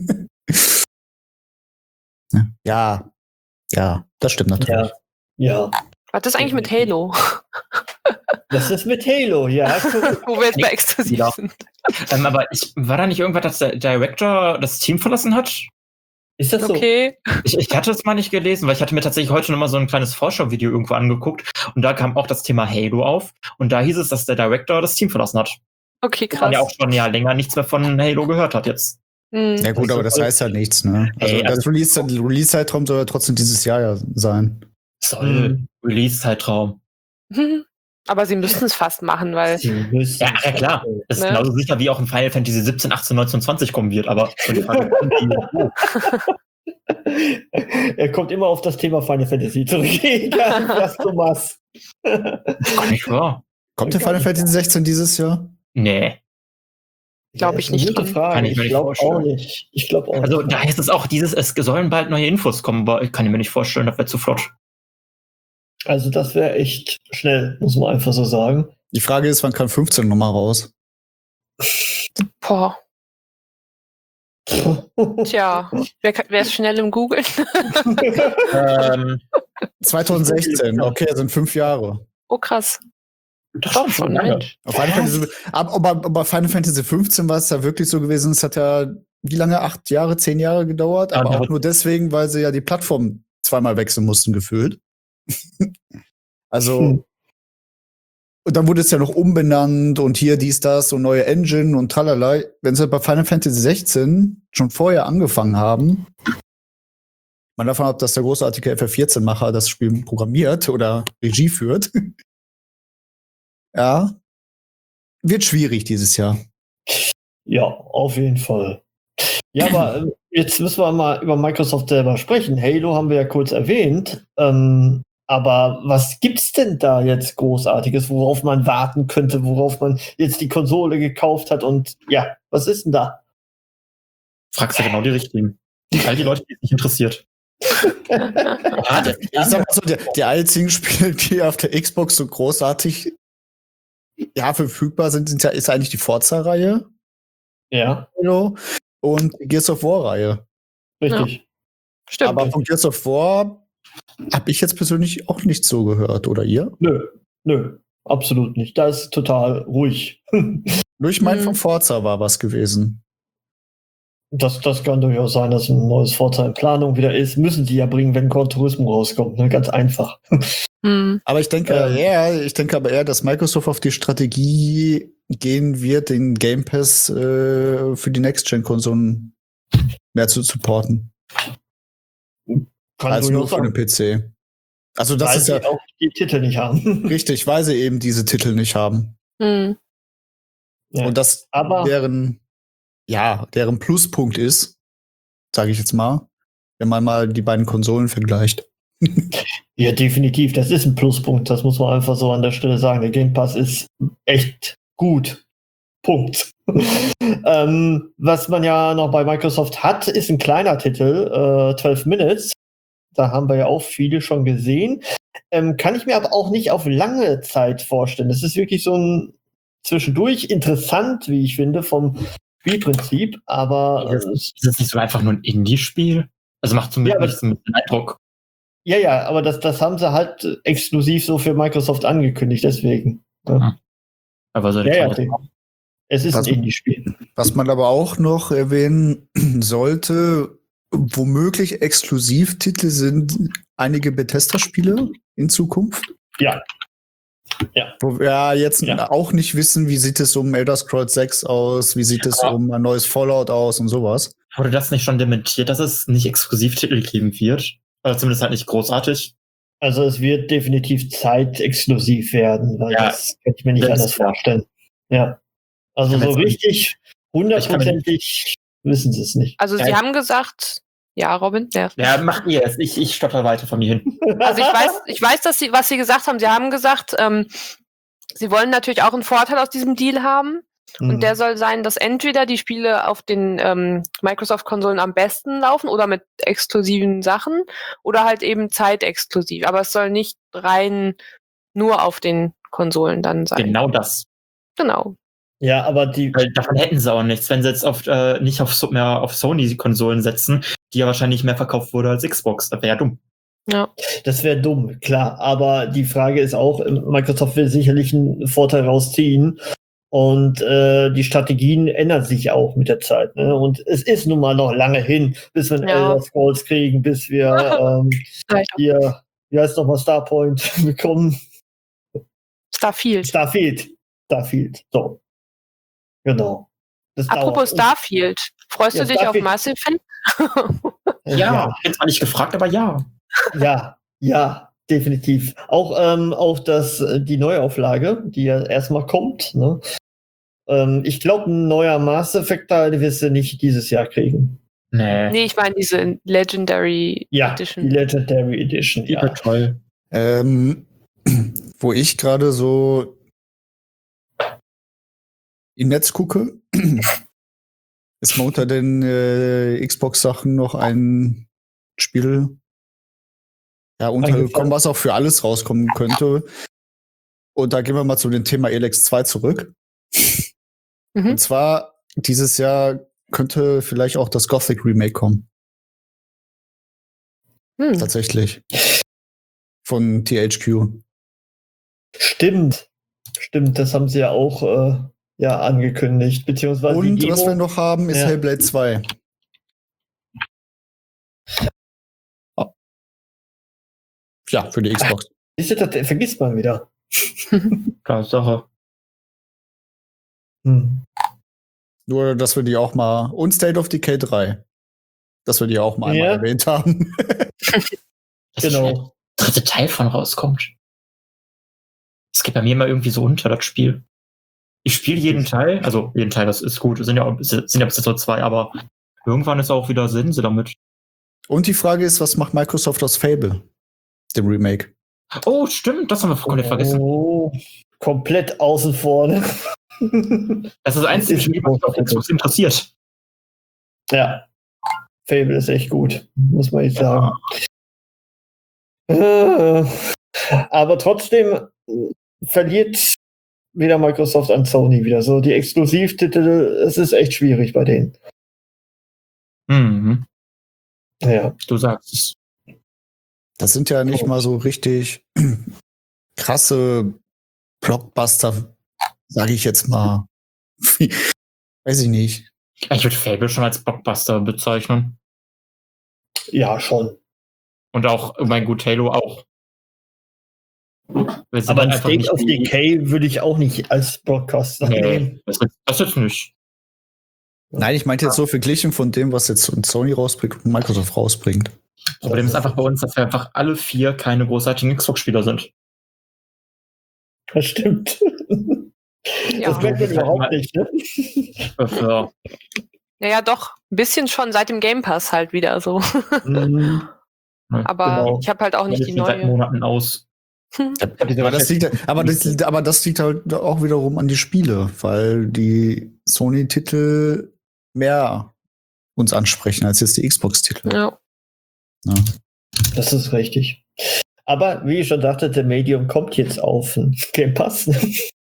Ja, das stimmt natürlich. Ja. Was ist eigentlich mit Halo? Das ist mit Halo, ja. Wo wir jetzt bei exklusiv Ja. sind. Aber war da nicht irgendwas, dass der Director das Team verlassen hat? Ist das so? Okay. Ich hatte es mal nicht gelesen, weil ich hatte mir tatsächlich heute noch mal so ein kleines Vorschau-Video irgendwo angeguckt und da kam auch das Thema Halo auf und da hieß es, dass der Director das Team verlassen hat. Okay, Wo man krass. ja auch schon länger nichts mehr von Halo gehört hat jetzt. Hm. Ja gut, aber das heißt ja nichts, ne? Also Ey, das Release-Zeitraum soll ja trotzdem dieses Jahr ja sein. Soll Release-Zeitraum. Aber sie müssen es fast machen, weil Sie müssen- Ja, klar. Das ist Ne? genauso sicher, wie auch ein Final Fantasy 17, 18, 19, 20 kommen wird, aber Er kommt immer auf das Thema Final Fantasy zurück. Egal, was du machst. gar nicht wahr. Kommt der Final Fantasy 16 dieses Jahr? Nee. Glaub ich nicht Gute dran. Frage. Kann ich mir Ich nicht glaube auch vorstellen. nicht. Ich glaube auch Also nicht. da heißt es auch, es sollen bald neue Infos kommen, aber ich kann mir nicht vorstellen, das wäre zu flott. Also das wäre echt schnell, muss man einfach so sagen. Die Frage ist, wann kam 15 nochmal raus? Boah. Tja, wer ist schnell im Googeln? 2016, okay, das sind 5 Jahre. Oh, krass. Das Doch ist schon, lange. Mensch. Auf Final Fantasy, aber Final Fantasy 15 war es ja wirklich so gewesen, es hat ja, wie lange? 8 Jahre, 10 Jahre gedauert, Ja, aber ja. auch nur deswegen, weil sie ja die Plattform zweimal wechseln mussten, gefühlt. Also, und dann wurde es ja noch umbenannt und hier dies, das und neue Engine und tralala. Wenn sie bei Final Fantasy 16 schon vorher angefangen haben, man davon ab, dass der großartige FF14-Macher das Spiel programmiert oder Regie führt. Ja, wird schwierig dieses Jahr. Ja, auf jeden Fall. Ja, aber jetzt müssen wir mal über Microsoft selber sprechen. Halo haben wir ja kurz erwähnt. Aber was gibt's denn da jetzt Großartiges, worauf man warten könnte, worauf man jetzt die Konsole gekauft hat? Und ja, was ist denn da? Fragst du genau die richtigen. All die Leute, die es nicht interessiert. Ich sag mal so, die einzigen Spiele, die auf der Xbox so großartig verfügbar sind, ist eigentlich die Forza-Reihe Ja, und die Gears of War-Reihe. richtig. Stimmt. Aber von Gears of War habe ich jetzt persönlich auch nicht so gehört, oder ihr? Nö, absolut nicht. Da ist total ruhig. Nur ich meine, von Forza war was gewesen. Das kann durchaus sein, dass ein neues Forza in Planung wieder ist. Müssen die ja bringen, wenn Gran Turismo rauskommt. Ne? Ganz einfach. Hm. Aber ich denke aber eher, dass Microsoft auf die Strategie gehen wird, den Game Pass für die Next-Gen-Konsolen mehr zu supporten. Kann Als nur durchaus für den sein, PC. Also das weil ist sie ja auch die Titel nicht haben. richtig, weil sie eben diese Titel nicht haben. Hm. Ja. Und das Aber deren Pluspunkt ist, sage ich jetzt mal, wenn man mal die beiden Konsolen vergleicht. ja, definitiv, das ist ein Pluspunkt. Das muss man einfach so an der Stelle sagen. Der Game Pass ist echt gut. Punkt. Was man ja noch bei Microsoft hat, ist ein kleiner Titel, 12 Minutes. Da haben wir ja auch viele schon gesehen. Kann ich mir aber auch nicht auf lange Zeit vorstellen. Das ist wirklich so ein zwischendurch interessant, wie ich finde, vom Spielprinzip, aber Ist es nicht so einfach nur ein Indie-Spiel? Also macht zumindest ein bisschen Eindruck. Ja, aber das haben sie halt exklusiv so für Microsoft angekündigt, deswegen. Ja. Aber so Ja, okay. Es ist Was- ein Indie-Spiel. Was man aber auch noch erwähnen sollte, womöglich Exklusivtitel sind einige Bethesda-Spiele in Zukunft. Ja. Wo wir jetzt Ja. auch nicht wissen, wie sieht es um Elder Scrolls 6 aus, wie sieht es Aber- um ein neues Fallout aus und sowas. Wurde das nicht schon dementiert, dass es nicht Exklusivtitel geben wird? Oder zumindest halt nicht großartig? Also es wird definitiv zeitexklusiv werden, weil Ja. das kann ich mir nicht Das anders ist klar. vorstellen. Ja. Also Ich kann so jetzt richtig hundertprozentig wissen sie es nicht. Also Ja, sie ich- haben gesagt, ja, Robin, ja. Ja, macht ihr es. Ich stotter weiter von mir hin. Also ich weiß, was sie gesagt haben. Sie haben gesagt, sie wollen natürlich auch einen Vorteil aus diesem Deal haben. Und der soll sein, dass entweder die Spiele auf den Microsoft-Konsolen am besten laufen oder mit exklusiven Sachen oder halt eben zeitexklusiv. Aber es soll nicht rein nur auf den Konsolen dann sein. Genau das. Genau. Ja, aber die, Weil davon hätten sie auch nichts, wenn sie jetzt nicht mehr auf Sony-Konsolen setzen, die ja wahrscheinlich mehr verkauft wurde als Xbox. Das wäre ja dumm. Ja. das wäre dumm, klar. Aber die Frage ist auch, Microsoft will sicherlich einen Vorteil rausziehen. Und die Strategien ändern sich auch mit der Zeit. Ne? Und es ist nun mal noch lange hin, bis wir Elder Scrolls kriegen, bis wir Leider. hier, wie heißt nochmal, Starpoint bekommen. Starfield. Starfield. So. Genau. Das Apropos dauert. Starfield. Freust Ja, du dich Starfield. auf Massive Effect? Ja, jetzt mal nicht gefragt, aber ja. Ja, definitiv. Auch die Neuauflage, die ja erstmal kommt. Ne? Ich glaube, ein neuer Mass Effect-Teil wirst du nicht dieses Jahr kriegen. Nee, ich meine diese Legendary Ja, Edition. die Legendary Edition, Die ja. wird toll. Wo ich gerade so im Netz gucke, ist mal unter den Xbox-Sachen noch ein Spiel untergekommen, was auch für alles rauskommen könnte. Und da gehen wir mal zu dem Thema Elex 2 zurück. Mhm. Und zwar, dieses Jahr könnte vielleicht auch das Gothic Remake kommen. Tatsächlich. Von THQ. Stimmt, das haben sie ja auch angekündigt. Beziehungsweise Und die was Demo, wir noch haben, ist Ja. Hellblade 2. Ja, für die Xbox. siehst du, das vergisst man wieder. Klar, Sache. Nur, dass wir die auch mal. Und State of Decay 3. Dass wir die auch mal einmal Ja. erwähnt haben. Dass schon Genau. der dritte Teil von rauskommt. Es geht bei mir immer irgendwie so unter, das Spiel. Ich spiele jeden Teil, also jeden Teil, das ist gut. Es sind ja bis jetzt nur 2, aber irgendwann ist auch wieder Sinn damit. Und die Frage ist, was macht Microsoft aus Fable? Dem Remake. Oh, stimmt, das haben wir komplett vergessen. Oh, komplett außen vor. Ne? Das ist das einzige Spiel, was mich auf Xbox interessiert. Ja. Fable ist echt gut, muss man jetzt sagen. Aber trotzdem verliert wieder Microsoft an Sony wieder. So die Exklusivtitel, es ist echt schwierig bei denen. Mhm. Ja. Du sagst es. Das sind ja nicht mal so richtig krasse Blockbuster, sage ich jetzt mal. Weiß ich nicht. Ich würde Fable schon als Blockbuster bezeichnen. Ja, schon. Und auch, mein gut, Halo auch. Wir sind Aber halt ein einfach State nicht of die- Decay würde ich auch nicht als Broadcaster nehmen. Nee, das jetzt nicht. Nein, ich meinte jetzt so verglichen von dem, was jetzt Sony rausbringt und Microsoft rausbringt. Das Problem ist einfach bei uns, dass wir einfach alle 4 keine großartigen Xbox-Spieler sind. Das stimmt. Ja. Das merkt man überhaupt nicht, ne? Ja. Naja, doch, ein bisschen schon seit dem Game Pass halt wieder so. Mhm. Aber Genau. ich habe halt auch nicht die seit neue. Monaten aus. Aber das liegt halt auch wiederum an die Spiele, weil die Sony-Titel mehr uns ansprechen als jetzt die Xbox-Titel. Ja. Ja. Das ist richtig. Aber wie ich schon dachte, der Medium kommt jetzt auf Game Pass.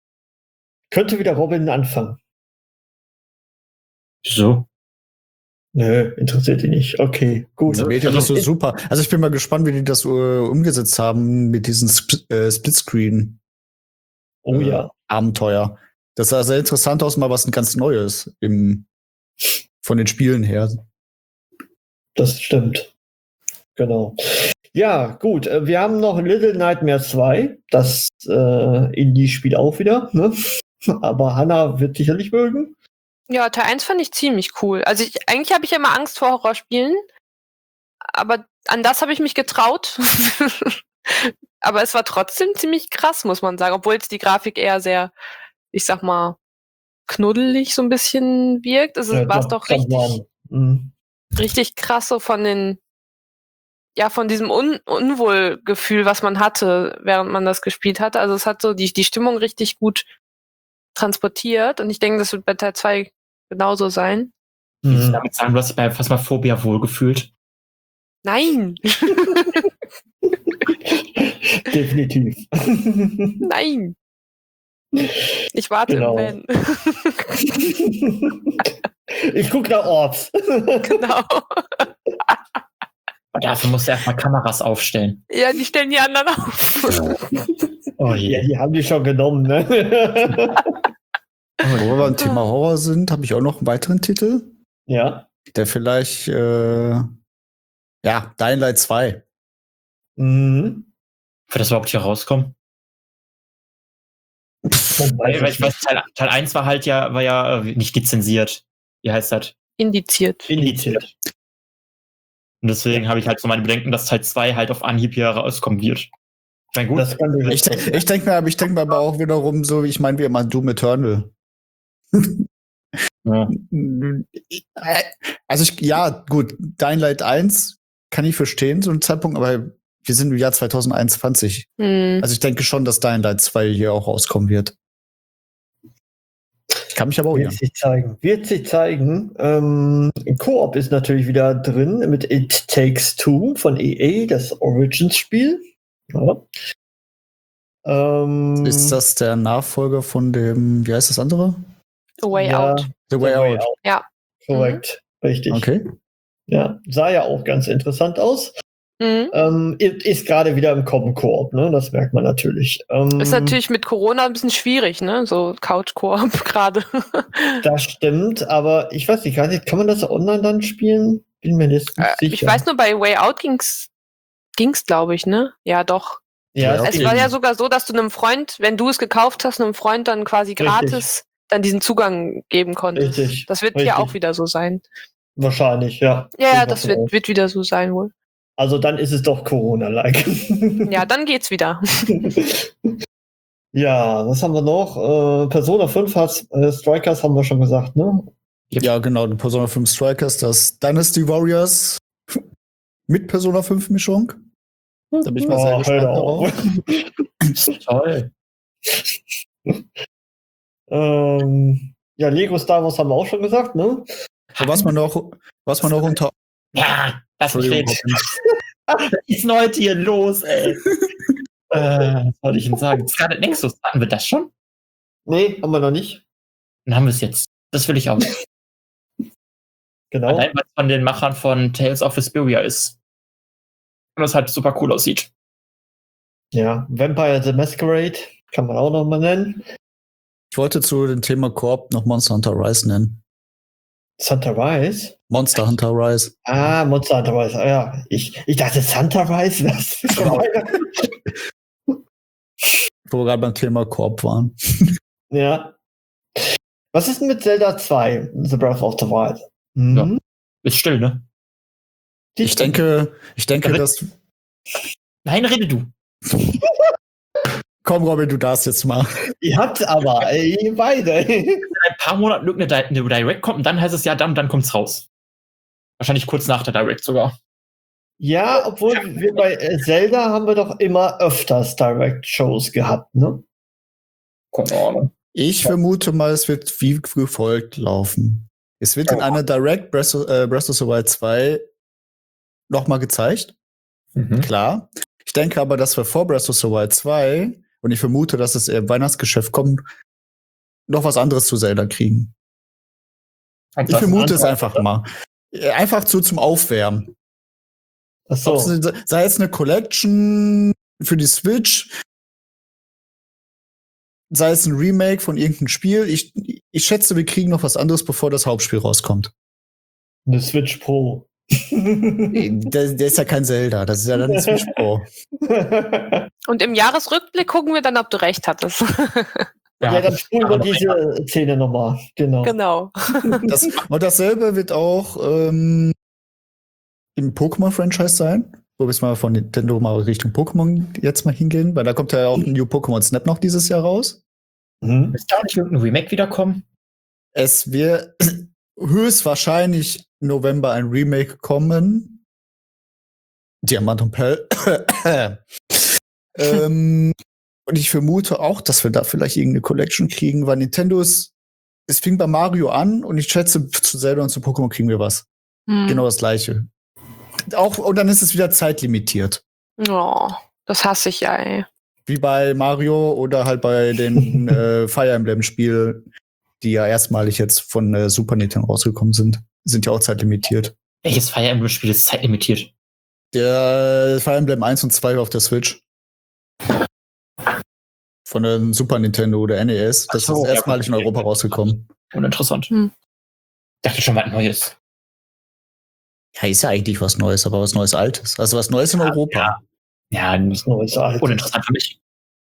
Könnte wieder Robin anfangen. So. Nö, interessiert die nicht. Okay, gut. Das Medium ist so super. Also ich bin mal gespannt, wie die das umgesetzt haben mit diesem Splitscreen. Oh ja. Abenteuer. Das sah sehr interessant aus, mal was ganz Neues von den Spielen her. Das stimmt. Genau. Ja, gut. Wir haben noch Little Nightmares 2. Das Indie-Spiel auch wieder. Ne? Aber Hannah wird sicherlich mögen. Ja, Teil 1 fand ich ziemlich cool. Also eigentlich habe ich ja immer Angst vor Horrorspielen, aber an das habe ich mich getraut. Aber es war trotzdem ziemlich krass, muss man sagen, obwohl jetzt die Grafik eher sehr, ich sag mal, knuddelig so ein bisschen wirkt. Also war es doch richtig krass so von diesem Unwohlgefühl, was man hatte, während man das gespielt hatte. Also es hat so die Stimmung richtig gut transportiert und ich denke, das wird bei Teil 2 genauso sein. Willst du damit sagen, du hast dich bei Phasmophobia wohlgefühlt? Nein! Definitiv. Nein! Ich warte Genau. im Van. Ich gucke nach Orbs. Genau. Dafür musst du erstmal Kameras aufstellen. Ja, die stellen die anderen auf. Oh Ja, die haben die schon genommen, ne? Wo wir beim Thema Horror sind, habe ich auch noch einen weiteren Titel, Ja. der vielleicht, Dying Light 2. Mhm. Für das überhaupt hier rauskommen? Weil ich weiß, Teil 1 war ja nicht lizenziert. Wie heißt das? Indiziert. Indiziert. Und deswegen habe ich halt so meine Bedenken, dass Teil 2 halt auf Anhieb hier rauskommen wird. Ich meine, gut. Das kann Ich denke mir aber auch wiederum so, ich meine, wie immer Doom Eternal. Ja. Also gut, Dying Light 1 kann ich verstehen, so ein Zeitpunkt, aber wir sind im Jahr 2021. Also ich denke schon, dass Dying Light 2 hier auch rauskommen wird. Ich kann mich aber auch Wird sich zeigen. Koop ist natürlich wieder drin mit It Takes Two von EA, das Origins-Spiel. Ja. Ist das der Nachfolger von dem, wie heißt das andere? A Way Out. The Way Out. Ja. Korrekt, richtig. Okay. Ja, sah ja auch ganz interessant aus. Ist gerade wieder im Koop, ne? Das merkt man natürlich. Ist natürlich mit Corona ein bisschen schwierig, ne? So Couch-Koop gerade. Das stimmt, aber ich weiß nicht, kann man das online dann spielen? Bin mir nicht sicher. Ich weiß nur, bei Way Out ging's, glaube ich, ne? Ja, doch. Ja, Es war ja sogar so, dass du einem Freund, wenn du es gekauft hast, einem Freund dann quasi gratis dann diesen Zugang geben konntest. Richtig. Das wird hier auch wieder so sein. Wahrscheinlich, ja. Ja, das wird wieder so sein wohl. Also dann ist es doch Corona-like. Ja, dann geht's wieder. Ja, was haben wir noch? Persona 5 Strikers haben wir schon gesagt, ne? Ja, genau, Persona 5 Strikers, das Dynasty Warriors mit Persona 5 Mischung. Da bin ich mal sehr gespannt darauf. Toll. Ja, Lego Star Wars haben wir auch schon gesagt, ne? Was man noch unter. Ja, das ist denn heute hier los, ey? Was soll ich denn sagen? Scarlet Nexus, hatten wir das schon? Nee, haben wir noch nicht. Dann haben wir es jetzt. Das will ich auch. Genau. Allein, was von den Machern von Tales of Vesperia ist. Und das halt super cool aussieht. Ja, Vampire the Masquerade kann man auch noch mal nennen. Ich wollte zu dem Thema Koop noch Monster Hunter Rise nennen. Santa Rise? Monster Hunter Rise. Ah, Monster Hunter Rise. Ah, ja, ich dachte Santa Rise. Was? Wo wir gerade beim Thema Koop waren. Ja. Was ist denn mit Zelda 2, The Breath of the Wild? Ja. Ist still, ne? Ich denke, dass. Nein, rede du. Komm, Robin, du darfst jetzt mal. Ihr habt's aber, ihr beide. In ein paar Monaten irgendeine Direct kommt und dann heißt es ja, dann kommt's raus. Wahrscheinlich kurz nach der Direct sogar. Ja, obwohl wir bei Zelda haben wir doch immer öfters Direct-Shows gehabt, ne? Keine Ahnung. Ich vermute mal, es wird wie gefolgt laufen. Es wird in einer Direct Breath of the Wild 2 nochmal gezeigt. Klar. Ich denke aber, dass wir vor Breath of the Wild 2, und ich vermute, dass es eher im Weihnachtsgeschäft kommt, noch was anderes zu Zelda kriegen. Ich vermute es einfach mal. Einfach so zum Aufwärmen. Achso. Sei es eine Collection für die Switch, sei es ein Remake von irgendeinem Spiel. Ich schätze, wir kriegen noch was anderes, bevor das Hauptspiel rauskommt. Eine Switch Pro. Der ist ja kein Zelda, das ist ja dann eine Switch Pro. Und im Jahresrückblick gucken wir dann, ob du recht hattest. Ja, dann spulen wir diese Szene nochmal. Genau. Und dasselbe wird auch im Pokémon-Franchise sein. Wo wir jetzt mal von Nintendo mal Richtung Pokémon jetzt mal hingehen, weil da kommt ja auch ein New Pokémon Snap noch dieses Jahr raus. Ist da nicht irgendein Remake wiederkommen? Es wird höchstwahrscheinlich im November ein Remake kommen. Diamant und Perl. Und ich vermute auch, dass wir da vielleicht irgendeine Collection kriegen, weil es fing bei Mario an und ich schätze, zu Zelda und zu Pokémon kriegen wir was. Genau das Gleiche. Und dann ist es wieder zeitlimitiert. Oh, das hasse ich ja, ey. Wie bei Mario oder halt bei den Fire Emblem-Spiel, die ja erstmalig jetzt von Super Nintendo rausgekommen sind ja auch zeitlimitiert. Welches Fire Emblem-Spiel ist zeitlimitiert? Der Fire Emblem 1 und 2 auf der Switch. Von der Super Nintendo oder NES. Das ist erstmalig in Europa rausgekommen. Uninteressant. Dachte schon was Neues. Ja, ist ja eigentlich was Neues, aber was Neues Altes. Also was Neues in Europa. Ja, nichts Neues Altes. Uninteressant für mich.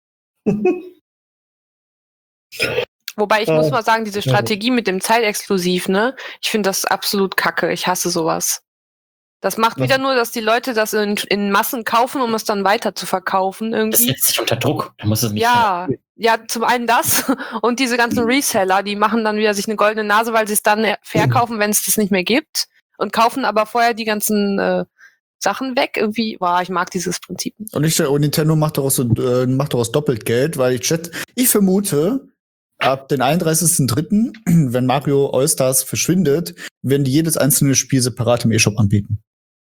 Wobei ich muss mal sagen, diese Strategie mit dem Zeitexklusiv, ne? Ich finde das absolut kacke. Ich hasse sowas. Das macht wieder nur, dass die Leute das in Massen kaufen, um es dann weiter zu verkaufen irgendwie. Das setzt sich unter Druck. Da muss es mich ja, zum einen das und diese ganzen Reseller, die machen dann wieder sich eine goldene Nase, weil sie es dann verkaufen, wenn es das nicht mehr gibt und kaufen aber vorher die ganzen Sachen weg. Irgendwie, ich mag dieses Prinzip nicht. Und Nintendo macht daraus doppelt Geld, weil ich vermute, ab den 31.03., wenn Mario All-Stars verschwindet, werden die jedes einzelne Spiel separat im eShop anbieten.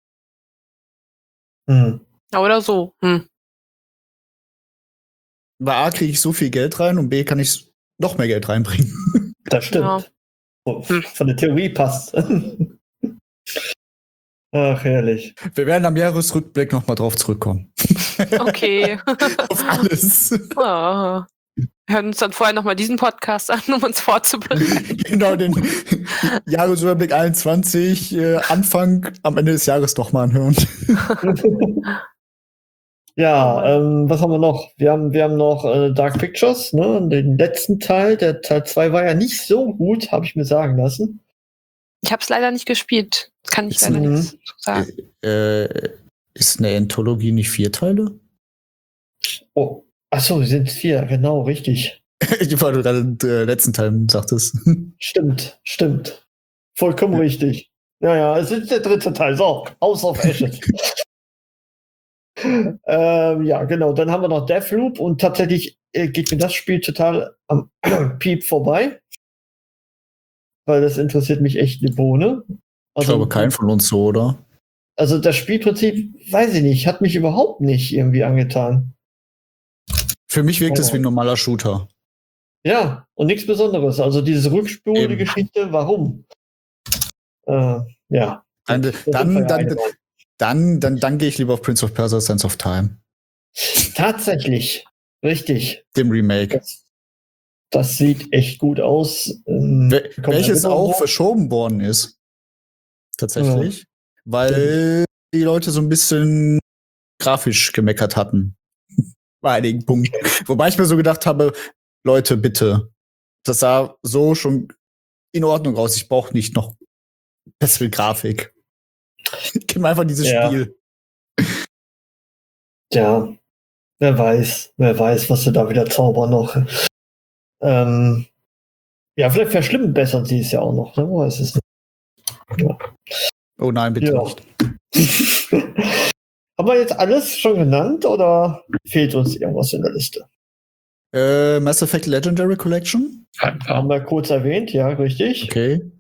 Oder so. Bei A kriege ich so viel Geld rein und B kann ich noch mehr Geld reinbringen. Das stimmt. Ja. Von der Theorie passt. Ach, herrlich. Wir werden am Jahresrückblick nochmal drauf zurückkommen. Okay. Auf alles. Wir hören uns dann vorher nochmal diesen Podcast an, um uns vorzubereiten. Genau, den Jahresüberblick 21, Anfang, am Ende des Jahres nochmal anhören. Ja, was haben wir noch? Wir haben noch Dark Pictures, ne? Den letzten Teil. Der Teil 2 war ja nicht so gut, habe ich mir sagen lassen. Ich habe es leider nicht gespielt. Das kann ich leider nichts zu sagen. Ist eine Anthologie nicht 4 Teile? Oh, achso, sind 4, genau, richtig. Weil du gerade den letzten Teil sagtest. Stimmt. Vollkommen richtig. Naja, es ist der 3. Teil. So, House of Ashes. Ja, genau. Dann haben wir noch Deathloop und tatsächlich geht mir das Spiel total am Piep vorbei. Weil das interessiert mich echt eine Bohne. Ich glaube, kein von uns so, oder? Also das Spielprinzip, weiß ich nicht, hat mich überhaupt nicht irgendwie angetan. Für mich wirkt es wie ein normaler Shooter. Ja, und nichts Besonderes. Also diese rückspulende Geschichte, warum? Ja. Dann gehe ich lieber auf Prince of Persia: Sands of Time. Tatsächlich. Richtig. Dem Remake. Das sieht echt gut aus. Welches auch verschoben worden ist. Tatsächlich. Ja. Weil die Leute so ein bisschen grafisch gemeckert hatten. Bei einigen Punkten. Wobei ich mir so gedacht habe, Leute, bitte. Das sah so schon in Ordnung aus. Ich brauche nicht noch bessere Grafik. Gib mir einfach dieses Spiel. Ja. Wer weiß, was sie da wieder zaubern noch. Ja, vielleicht verschlimmbessern sie es ja auch noch. Ne? Weiß es nicht. Ja. Oh nein, bitte nicht. Haben wir jetzt alles schon genannt oder fehlt uns irgendwas in der Liste? Mass Effect Legendary Collection? Haben wir kurz erwähnt, ja, richtig. Okay.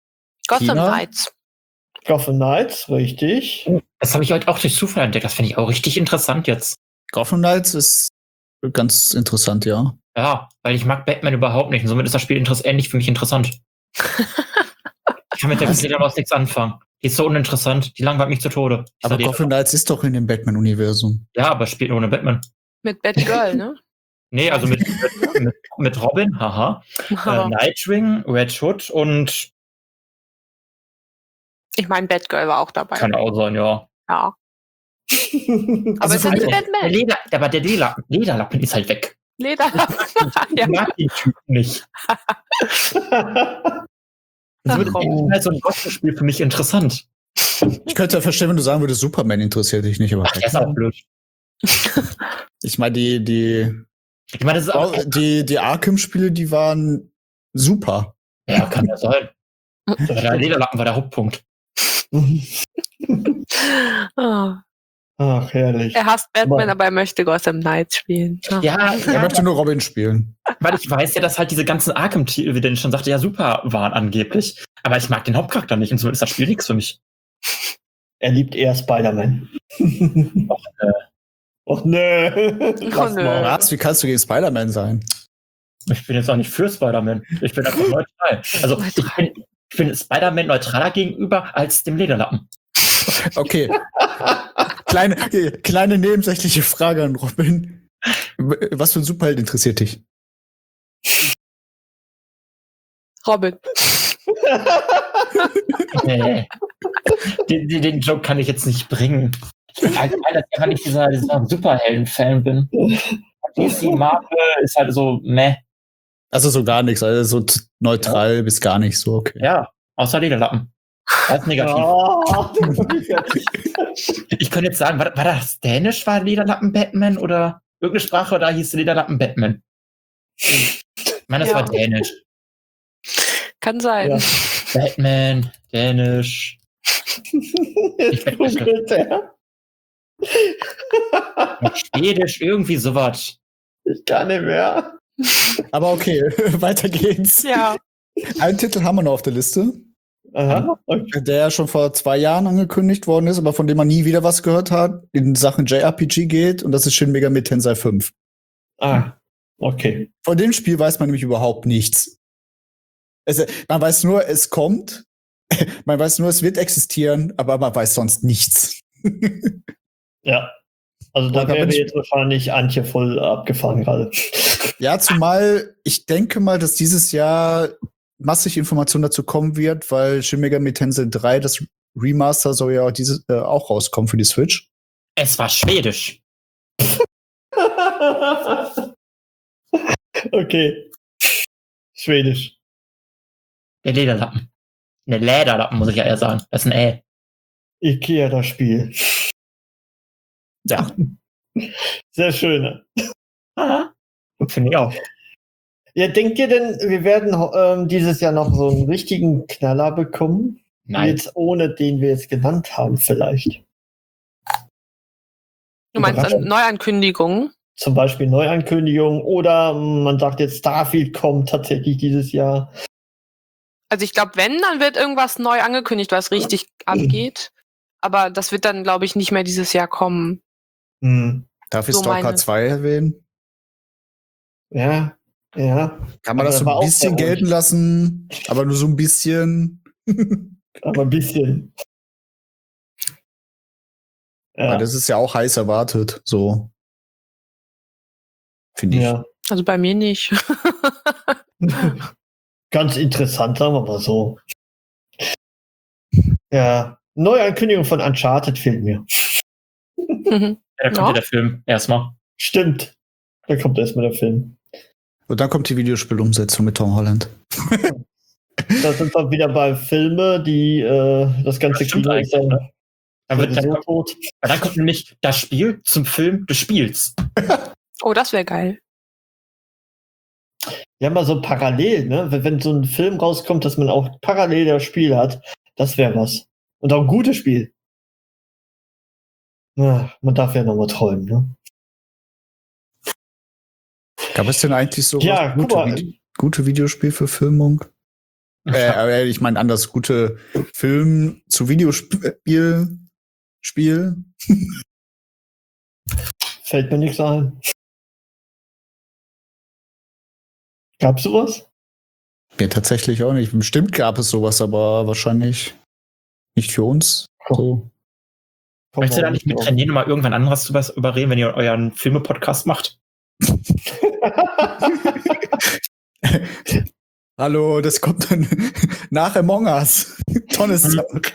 Gotham Knights, richtig. Das habe ich heute auch durch Zufall entdeckt. Das finde ich auch richtig interessant jetzt. Gotham Knights ist ganz interessant, ja. Ja, weil ich mag Batman überhaupt nicht und somit ist das Spiel endlich für mich interessant. Ich kann mit der Geschichte daraus nichts anfangen. Die ist so uninteressant. Die langweilt mich zu Tode. Aber Gotham Knights ist doch in dem Batman-Universum. Ja, aber spielt ohne Batman. Mit Batgirl, ne? Nee, also mit Robin, haha. Nightwing, Red Hood und Ich meine, Batgirl war auch dabei. kann auch sein, ja. Ja. Aber Also ist ja nicht Der Batman. aber der Lederlappen ist halt weg. Lederlappen. Ich Ja. mag den Typen nicht. Das wird halt so ein Gotham-Spiel für mich interessant. Ich könnte ja verstehen, wenn du sagen würdest, Superman interessiert dich nicht, aber Ach, der ist auch blöd. ich meine, die Ich meine, das ist auch. Arkham-Spiele, die waren super. Ja, kann ja sein. Der Lederlappen war der Hauptpunkt. Oh. Ach, herrlich. Er hasst Batman, aber er möchte Gotham Knights spielen. Ja, Er möchte nur Robin spielen. weil ich weiß ja, dass halt diese ganzen Arkham-Titel, wie der schon sagte, ja super waren angeblich. Aber ich mag den Hauptcharakter nicht und so ist das Spiel nichts für mich. Er liebt eher Spider-Man. Och nö. Lass nö. mal. Was? Wie kannst du gegen Spider-Man sein? Ich bin jetzt auch nicht für Spider-Man. Ich bin einfach neutral. Also ich bin Spider-Man neutraler gegenüber als dem Lederlappen. Okay. kleine nebensächliche Frage an Robin. Was für ein Superheld interessiert dich? Robin. Nee. Den Joke kann ich jetzt nicht bringen. Ich bin halt leider einfach nicht dieser Superhelden-Fan bin. DC Marvel ist halt so, meh. Also so gar nichts, also so neutral bis gar nicht so, okay. Ja, außer Lederlappen. Das ist negativ. Oh. Ich könnte jetzt sagen, war das Dänisch, war Lederlappen Batman oder irgendeine Sprache, da hieß Lederlappen Batman? Ich meine, das Ja. war Dänisch. Kann sein. Ja. Batman, Dänisch. Jetzt googelt er. Schwedisch, irgendwie sowas. Ich kann nicht mehr. Aber okay, weiter geht's. Ja. Einen Titel haben wir noch auf der Liste, Aha. Okay. der ja schon vor 2 Jahren angekündigt worden ist, aber von dem man nie wieder was gehört hat, in Sachen JRPG geht, und das ist Shin Megami Tensei 5. Ah, okay. Von dem Spiel weiß man nämlich überhaupt nichts. Man weiß nur, es kommt, man weiß nur, es wird existieren, aber man weiß sonst nichts. Ja. Also da Und da wäre bin ich- jetzt wahrscheinlich Antje voll abgefahren gerade. Ja, zumal ich denke mal, dass dieses Jahr massig Information dazu kommen wird, weil Shin Megami Tensei 3, das Remaster, soll ja auch rauskommen für die Switch. Es war Schwedisch. Okay. Schwedisch. Der Lederlappen. Der Lederlappen, muss ich ja eher sagen. Das ist ein Ikea, das Spiel. Ja. Sehr schön. Aha. Finde ich auch. Ja, denkt ihr denn, wir werden dieses Jahr noch so einen richtigen Knaller bekommen? Nein. Jetzt ohne den wir jetzt genannt haben vielleicht. Du meinst Überraschung. Neuankündigungen? Zum Beispiel Neuankündigungen oder man sagt jetzt Starfield kommt tatsächlich dieses Jahr. Also ich glaube, wenn, dann wird irgendwas neu angekündigt, was richtig abgeht. Aber das wird dann, glaube ich, nicht mehr dieses Jahr kommen. Hm. Darf ich So Stalker meine- 2 erwähnen? Ja, ja. Kann man Aber das so war ein auch bisschen sehr gelten lassen, aber nur so ein bisschen. Aber ein bisschen. Weil Ja, das ist ja auch heiß erwartet, so. Finde ich. ja. Also bei mir nicht. Ganz interessant, sagen wir mal so. Ja, Neuankündigung von Uncharted fehlt mir. Da kommt ja der Film erstmal. Stimmt. Da kommt erstmal der Film. Und dann kommt die Videospielumsetzung mit Tom Holland. Da sind wir wieder bei Filme, die das ganze Das stimmt Kino ist eigentlich, ja Dann, wird, so dann, tot. dann kommt nämlich das Spiel zum Film des Spiels. Oh, das wäre geil. Ja, mal so parallel, ne? Wenn so ein Film rauskommt, dass man auch parallel das Spiel hat, das wäre was. Und auch ein gutes Spiel. Ja, man darf ja noch mal träumen, ne? Gab es denn eigentlich so Ja, guck mal. gute Videospielverfilmung? Ich meine anders, gute Film zu Videospiel. Fällt mir nichts ein. Gab's sowas? Mir tatsächlich auch nicht. Bestimmt gab es sowas, aber wahrscheinlich. Nicht für uns. So. Möchtest du da nicht mit René nochmal irgendwann anderes zu was überreden, wenn ihr euren Filme-Podcast macht? Hallo, das kommt dann nach Among Us. Donnerstag.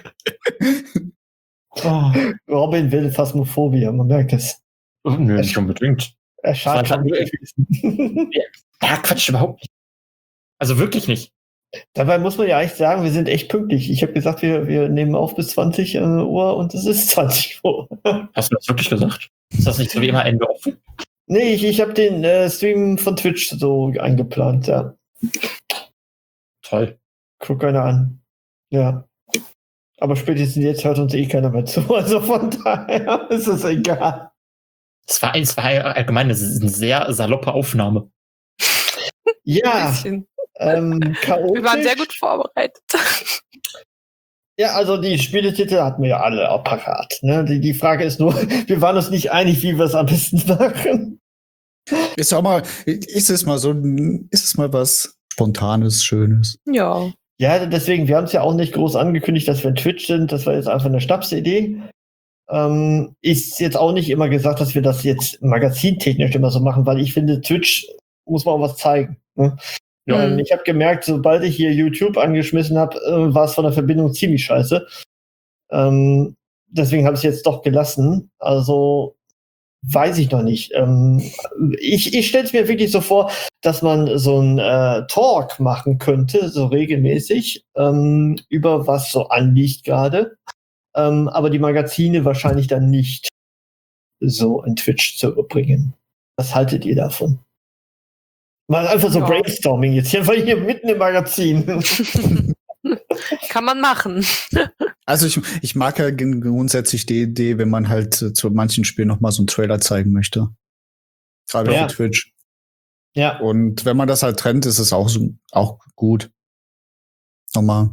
Robin will Phasmophobia, man merkt es. Nö, nicht unbedingt. Er schadet schon. Ja, Quatsch, überhaupt nicht. Also wirklich nicht. Dabei muss man ja eigentlich sagen, wir sind echt pünktlich. Ich habe gesagt, wir nehmen auf bis 20 Uhr und es ist 20 Uhr. Hast du das wirklich gesagt? Ist das nicht so wie immer Ende offen? Nee, ich habe den Stream von Twitch so eingeplant, ja. Toll. Guck einer an. Ja. Aber spätestens jetzt hört uns keiner mehr zu. Also von daher ist es egal. Es war allgemein eine sehr saloppe Aufnahme. Ja. Wir waren sehr gut vorbereitet. Ja, also die Spieletitel hatten wir ja alle auch parat. Ne? Die Frage ist nur, wir waren uns nicht einig, wie wir es am besten machen. Ist es mal was Spontanes, Schönes? Ja. Ja, deswegen, wir haben es ja auch nicht groß angekündigt, dass wir in Twitch sind. Das war jetzt einfach eine Schnapsidee. Ist jetzt auch nicht immer gesagt, dass wir das jetzt magazintechnisch immer so machen, weil ich finde, Twitch muss man auch was zeigen. Ne? Ja. Ich habe gemerkt, sobald ich hier YouTube angeschmissen habe, war es von der Verbindung ziemlich scheiße. Deswegen habe ich es jetzt doch gelassen. Also weiß ich noch nicht. Ich stelle es mir wirklich so vor, dass man so ein Talk machen könnte, so regelmäßig, über was so anliegt gerade. Aber die Magazine wahrscheinlich dann nicht so in Twitch zu überbringen. Was haltet ihr davon? Mal einfach so Brainstorming jetzt hier, weil hier mitten im Magazin. Kann man machen. Also ich mag ja grundsätzlich die Idee, wenn man halt zu manchen Spielen nochmal so einen Trailer zeigen möchte. Gerade auf Twitch. Ja. Und wenn man das halt trennt, ist es auch gut. Nochmal.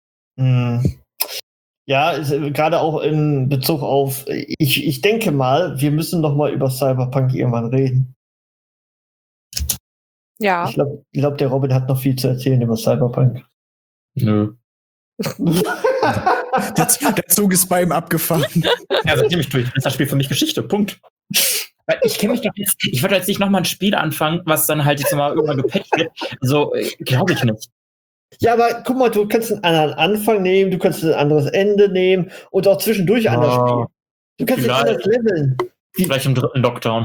Ja, gerade auch in Bezug auf, ich denke mal, wir müssen noch mal über Cyberpunk irgendwann reden. Ja. Ich glaub, der Robin hat noch viel zu erzählen über Cyberpunk. Nö. Der Zug ist bei ihm abgefahren. Ja, seitdem ich durch. Das ist das Spiel für mich Geschichte. Punkt. Weil ich kenne mich doch jetzt. Ich würde jetzt nicht nochmal ein Spiel anfangen, was dann halt jetzt mal irgendwann gepatcht wird. So, glaube ich nicht. Ja, aber guck mal, du kannst einen anderen Anfang nehmen, du kannst ein anderes Ende nehmen und auch zwischendurch anders spielen. Du kannst nicht anders leveln. Vielleicht im 3. Lockdown.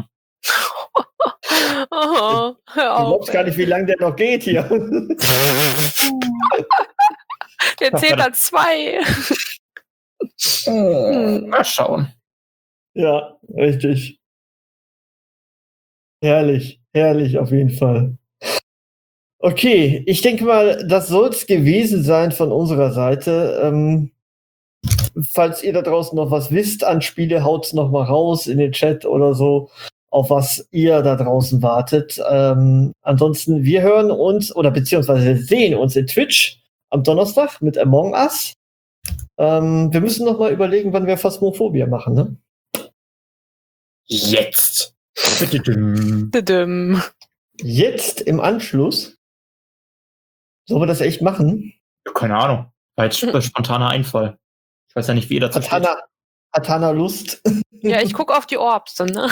Oh, du glaubst gar nicht, wie lange der noch geht hier. Der zählt als 2. Mal schauen. Ja, richtig. Herrlich auf jeden Fall. Okay, ich denke mal, das soll es gewesen sein von unserer Seite. Falls ihr da draußen noch was wisst an Spiele, haut's noch mal raus in den Chat oder so, auf was ihr da draußen wartet. Ansonsten, wir hören uns oder beziehungsweise sehen uns in Twitch am Donnerstag mit Among Us. Wir müssen noch mal überlegen, wann wir Phasmophobia machen, ne? Jetzt. Jetzt im Anschluss? Sollen wir das echt machen? Keine Ahnung. War jetzt spontaner Einfall. Ich weiß ja nicht, wie ihr dazu steht. Hat Hanna Lust? Ja, ich gucke auf die Orbs dann, ne?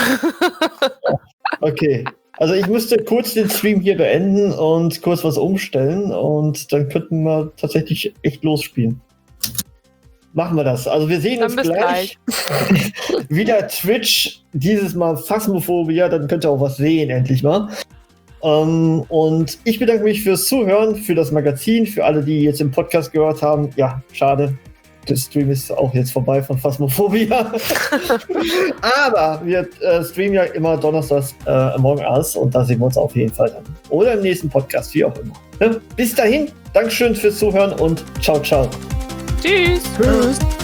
Okay. Also ich müsste kurz den Stream hier beenden und kurz was umstellen und dann könnten wir tatsächlich echt losspielen. Machen wir das. Also wir sehen uns gleich. Wieder Twitch, dieses Mal Phasmophobia, dann könnt ihr auch was sehen, endlich mal. Und ich bedanke mich fürs Zuhören, für das Magazin, für alle, die jetzt im Podcast gehört haben. Ja, schade. Der Stream ist auch jetzt vorbei von Phasmophobia. Aber wir streamen ja immer donnerstags Among Us und da sehen wir uns auf jeden Fall dann. Oder im nächsten Podcast, wie auch immer. Bis dahin, Dankeschön fürs Zuhören und ciao, ciao. Tschüss. Tschüss.